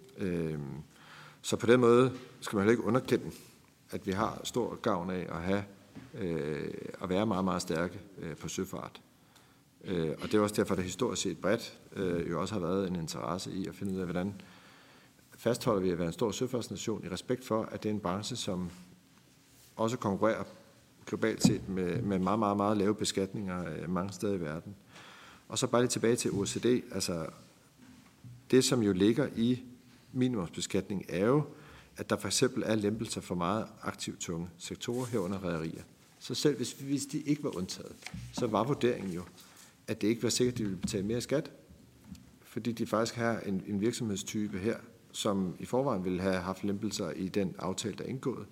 Så på den måde skal man heller ikke underkende, at vi har stor gavn af at have at være meget, meget stærke på søfart. Og det er også derfor, at der historisk set bredt jo også har været en interesse i at finde ud af, hvordan fastholder vi at være en stor søfartsnation i respekt for, at det er en branche, som også konkurrerer globalt set med meget, meget, meget lave beskatninger mange steder i verden. Og så bare lige tilbage til OECD. Altså, det, som jo ligger i minimumsbeskatning, er jo, at der for eksempel er lempelser for meget aktivt tunge sektorer herunder rederier. Så selv hvis de ikke var undtaget, så var vurderingen jo, at det ikke var sikkert, at de ville betale mere skat, fordi de faktisk har en virksomhedstype her, som i forvejen ville have haft lempelser i den aftale, der er indgået.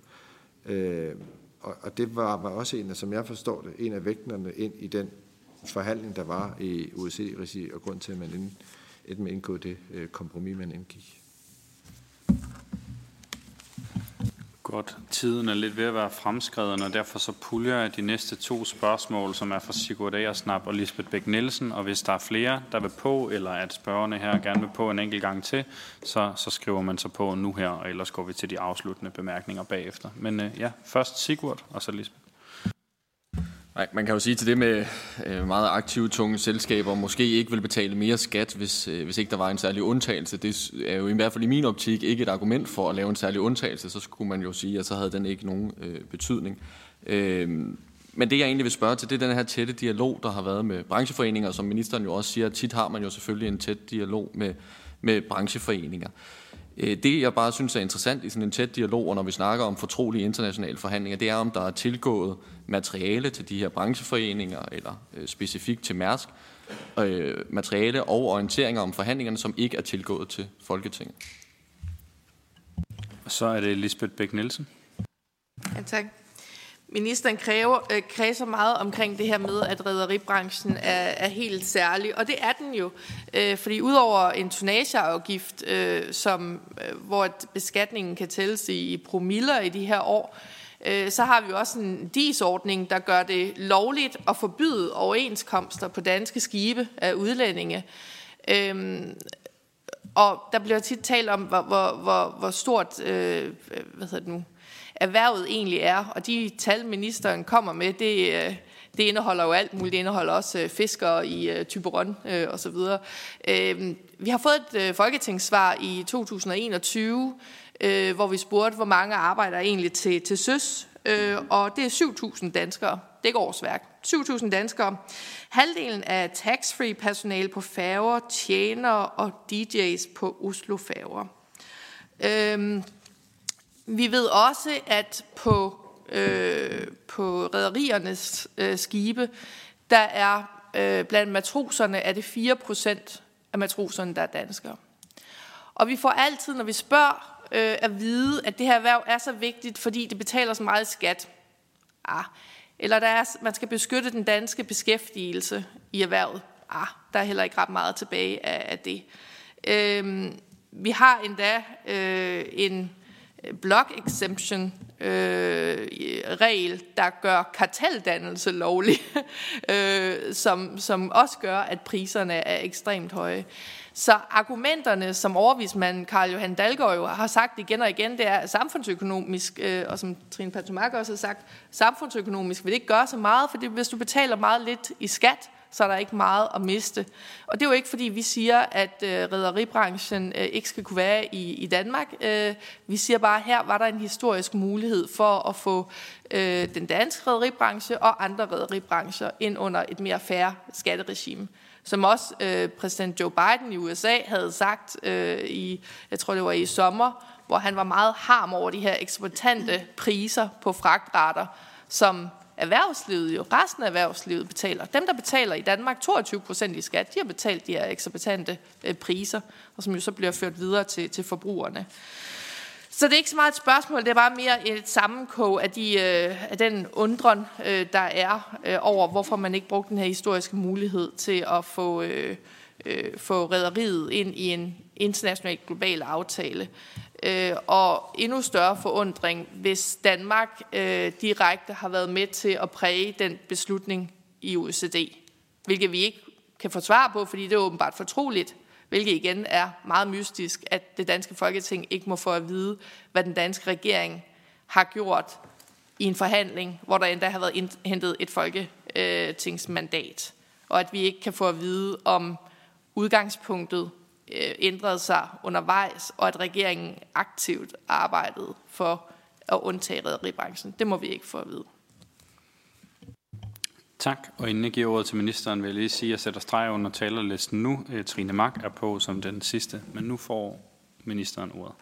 Og det var også en af, som jeg forstår det, en af vægtnerne ind i den forhandling, der var i OECD-regi, og grund til, at man indgået det kompromis, man indgik. Godt. Tiden er lidt ved at være fremskreden, og derfor så puljer jeg de næste 2 spørgsmål, som er fra Sigurd Agersnap og Lisbeth Bech-Nielsen. Og hvis der er flere, der vil på, eller at spørgerne her gerne vil på en enkelt gang til, så skriver man sig på nu her, og ellers går vi til de afsluttende bemærkninger bagefter. Men ja, først Sigurd, og så Lisbeth. Nej, man kan jo sige til det med meget aktive, tunge selskaber, måske ikke vil betale mere skat, hvis ikke der var en særlig undtagelse. Det er jo i hvert fald i min optik ikke et argument for at lave en særlig undtagelse. Så skulle man jo sige, at så havde den ikke nogen betydning. Men det jeg egentlig vil spørge til, det er den her tætte dialog, der har været med brancheforeninger, som ministeren jo også siger, at tit har man jo selvfølgelig en tæt dialog med brancheforeninger. Det, jeg bare synes er interessant i sådan en tæt dialog, og når vi snakker om fortrolige internationale forhandlinger, det er, om der er tilgået materiale til de her brancheforeninger, eller specifikt til Mærsk, materiale og orienteringer om forhandlingerne, som ikke er tilgået til Folketinget. Så er det Lisbeth Bech-Nielsen. Ja, tak. Ministeren kredser meget omkring det her med, at rederibranchen er helt særlig, og det er den jo, fordi udover en tonnageafgift, hvor beskatningen kan tælles i promiller i de her år, så har vi også en DIS-ordning, der gør det lovligt at forbyde overenskomster på danske skibe af udlændinge. Og der bliver tit talt om, hvor stort erhvervet egentlig er, og de tal, ministeren kommer med, det indeholder jo alt muligt. Det indeholder også fiskere i Thyborøn og så videre. Vi har fået et folketingssvar i 2021, hvor vi spurgte, hvor mange arbejder egentlig til søs, og det er 7.000 danskere. Det er ikke årsværk. 7.000 danskere. Halvdelen af tax-free personale på færger, tjenere og DJ's på Oslo-færger. Vi ved også, at på på rederiernes skibe, der er blandt matroserne, er det 4% af matroserne, der er danskere. Og vi får altid, når vi spørger, at vide, at det her erhverv er så vigtigt, fordi det betaler så meget skat. Eller man skal beskytte den danske beskæftigelse i erhvervet. Der er heller ikke ret meget tilbage af det. Vi har endda en block exemption regel, der gør karteldannelse lovlig, som også gør, at priserne er ekstremt høje. Så argumenterne, som overvismanden Carl Johan Dalgaard jo har sagt igen og igen, det er samfundsøkonomisk, og som Trine Pertou Mach også har sagt, samfundsøkonomisk vil det ikke gøre så meget, for hvis du betaler meget lidt i skat, så er der ikke meget at miste. Og det er jo ikke, fordi vi siger, at rederibranchen ikke skal kunne være i Danmark. Vi siger bare, at her var der en historisk mulighed for at få den danske rederibranche og andre rederibrancher ind under et mere fair skatteregime. Som også præsident Joe Biden i USA havde sagt jeg tror det var i sommer, hvor han var meget harm over de her eksorbitante priser på fragtrater, som resten af erhvervslivet betaler. Dem, der betaler i Danmark 22% i skat, de har betalt de her eksorbitante priser, og som jo så bliver ført videre til forbrugerne. Så det er ikke så meget et spørgsmål, det er bare mere et sammenkog af den undren, der er over, hvorfor man ikke brugte den her historiske mulighed til at få rederiet ind i en international global aftale. Og endnu større forundring, hvis Danmark direkte har været med til at præge den beslutning i OECD, hvilket vi ikke kan få svar på, fordi det er åbenbart fortroligt, hvilket igen er meget mystisk, at det danske Folketing ikke må få at vide, hvad den danske regering har gjort i en forhandling, hvor der endda har været hentet et folketingsmandat, og at vi ikke kan få at vide, om udgangspunktet ændrede sig undervejs, og at regeringen aktivt arbejdede for at undtage rederibranchen. Det må vi ikke få at vide. Tak, og inden jeg giver ordet til ministeren, vil jeg lige sige, at jeg sætter streg under talerlisten nu. Trine Mach er på som den sidste, men nu får ministeren ordet.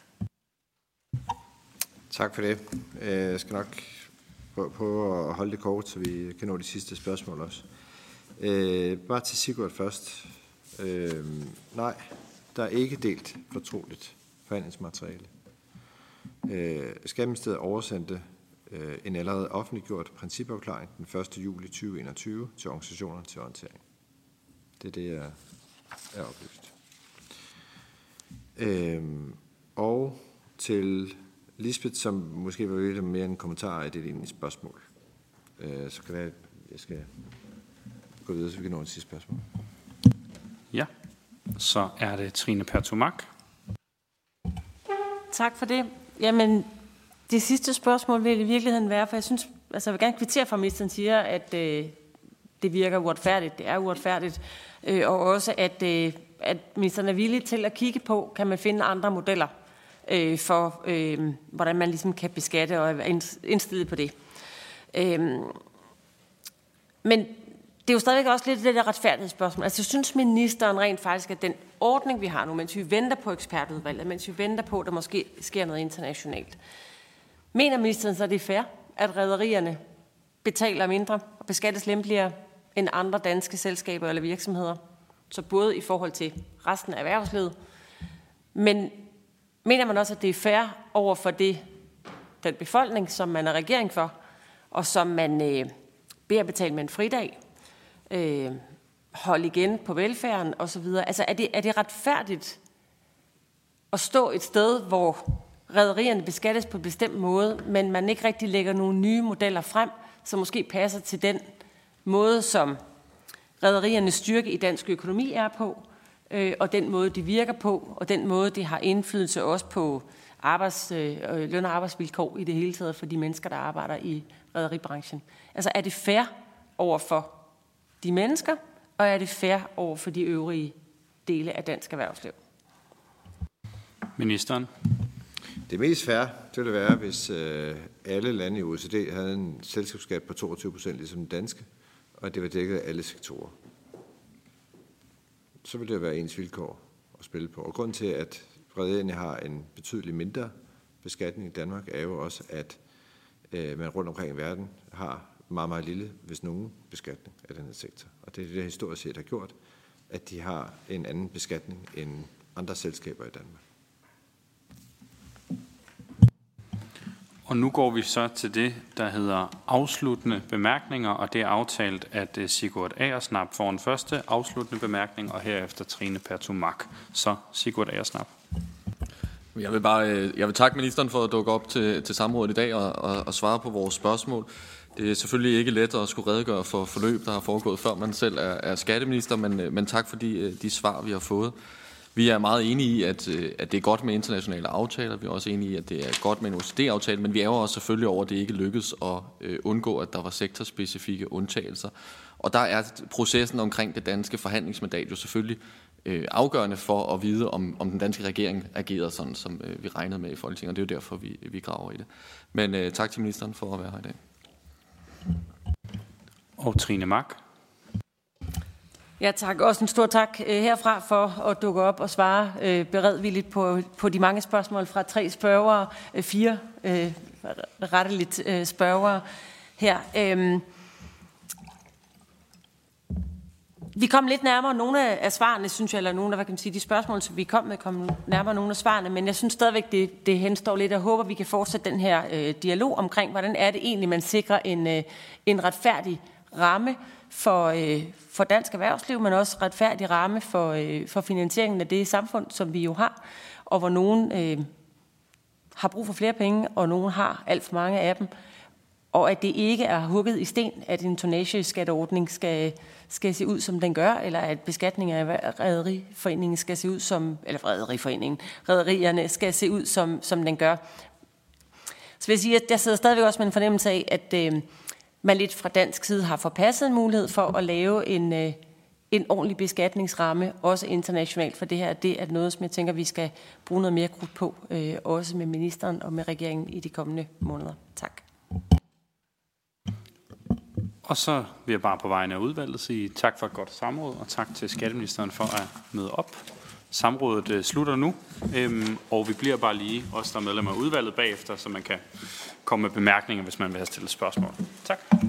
Tak for det. Jeg skal nok prøve at holde det kort, så vi kan nå de sidste spørgsmål også. Bare til Sigurd først. Nej, der er ikke delt fortroligt forhandlingsmateriale. Skatteministeriet oversendte en allerede offentliggjort principafklaring den 1. juli 2021 til organisationerne til orientering. Det er det, jeg er oplyst. Og til Lisbeth, som måske vil lidt mere en kommentar af det lignende spørgsmål. Så kan jeg skal gå videre, så vi kan nå en sidste spørgsmål. Ja, så er det Trine Pertou Mach. Tak for det. Jamen, det sidste spørgsmål vil i virkeligheden være, for jeg synes, altså jeg vil gerne kvittere for, at ministeren siger, at det virker uretfærdigt, det er uretfærdigt, og også, at ministeren er villig til at kigge på, kan man finde andre modeller for, hvordan man ligesom kan beskatte og er indstillet på det. Men det er jo stadigvæk også lidt det der retfærdighedsspørgsmål. Altså, synes ministeren rent faktisk, at den ordning, vi har nu, mens vi venter på ekspertudvalget, mens vi venter på, at der måske sker noget internationalt, mener ministeren så, det er fair, at rederierne betaler mindre og beskattes lempeligere end andre danske selskaber eller virksomheder? Så både i forhold til resten af erhvervslivet, men mener man også, at det er fair over for den befolkning, som man er regering for, og som man beder betale med en fridag, holde igen på velfærden osv.? Altså er det retfærdigt at stå et sted, hvor rederierne beskattes på en bestemt måde, men man ikke rigtig lægger nogle nye modeller frem, som måske passer til den måde, som rederiernes styrke i dansk økonomi er på, og den måde, de virker på, og den måde, de har indflydelse også på løn- og arbejdsvilkår i det hele taget for de mennesker, der arbejder i rederibranchen. Altså er det fair over for de mennesker, og er det fair over for de øvrige dele af dansk erhvervsliv? Ministeren. Det mest fair ville være, hvis alle lande i OECD havde en selskabsskat på 22%, ligesom den danske, og det var dækket af alle sektorer. Så ville det være ens vilkår at spille på. Og grunden til, at rederierne har en betydeligt mindre beskatning i Danmark, er jo også, at men rundt omkring i verden har meget, meget lille, hvis nogen, beskatning af den her sektor. Og det er det, historisk set har gjort, at de har en anden beskatning end andre selskaber i Danmark. Og nu går vi så til det, der hedder afsluttende bemærkninger, og det er aftalt, at Sigurd Agersnap får en første afsluttende bemærkning, og herefter Trine Pertou Mach. Så Sigurd Agersnap. Jeg vil takke ministeren for at dukke op til samrådet i dag og svare på vores spørgsmål. Det er selvfølgelig ikke let at skulle redegøre for forløb, der har foregået, før man selv er skatteminister, men tak for de svar, vi har fået. Vi er meget enige i, at det er godt med internationale aftaler. Vi er også enige i, at det er godt med en OECD-aftale, men vi ærger også selvfølgelig over, at det ikke lykkedes at undgå, at der var sektorspecifikke undtagelser. Og der er processen omkring det danske forhandlingsmandat jo selvfølgelig afgørende for at vide, om den danske regering agerede sådan, som vi regnede med i Folketinget. Og det er jo derfor, vi graver i det. Men tak til ministeren for at være her i dag. Og Trine Mach. Ja, tak. Også en stor tak herfra for at dukke op og svare beredvilligt på de mange spørgsmål fra 3 spørgere, 4 retteligt spørgere her. Vi kom lidt nærmere nogle af svarene, synes jeg, eller nogle af, hvad kan man sige, de spørgsmål, som vi kom med, kom nærmere nogle af svarene, men jeg synes stadigvæk, det henstår lidt, og jeg håber, vi kan fortsætte den her dialog omkring, hvordan er det egentlig, man sikrer en retfærdig ramme for dansk erhvervsliv, men også retfærdig ramme for finansieringen af det samfund, som vi jo har, og hvor nogen har brug for flere penge, og nogen har alt for mange af dem, og at det ikke er hugget i sten, at en tonnageskatteordning skal se ud, som den gør, eller at beskatning af rederiforeningen skal se ud som, eller rederierne skal se ud, som den gør. Så vil jeg sige, at jeg sidder stadigvæk også med en fornemmelse af, at man lidt fra dansk side har forpasset en mulighed for at lave en ordentlig beskatningsramme, også internationalt for det her. Det er noget, som jeg tænker, vi skal bruge noget mere krudt på, også med ministeren og med regeringen i de kommende måneder. Tak. Og så vil jeg bare på vegne af udvalget sige tak for et godt samråd, og tak til skatteministeren for at møde op. Samrådet slutter nu, og vi bliver bare lige os, der er medlemmer af udvalget bagefter, så man kan komme med bemærkninger, hvis man vil have stillet spørgsmål. Tak.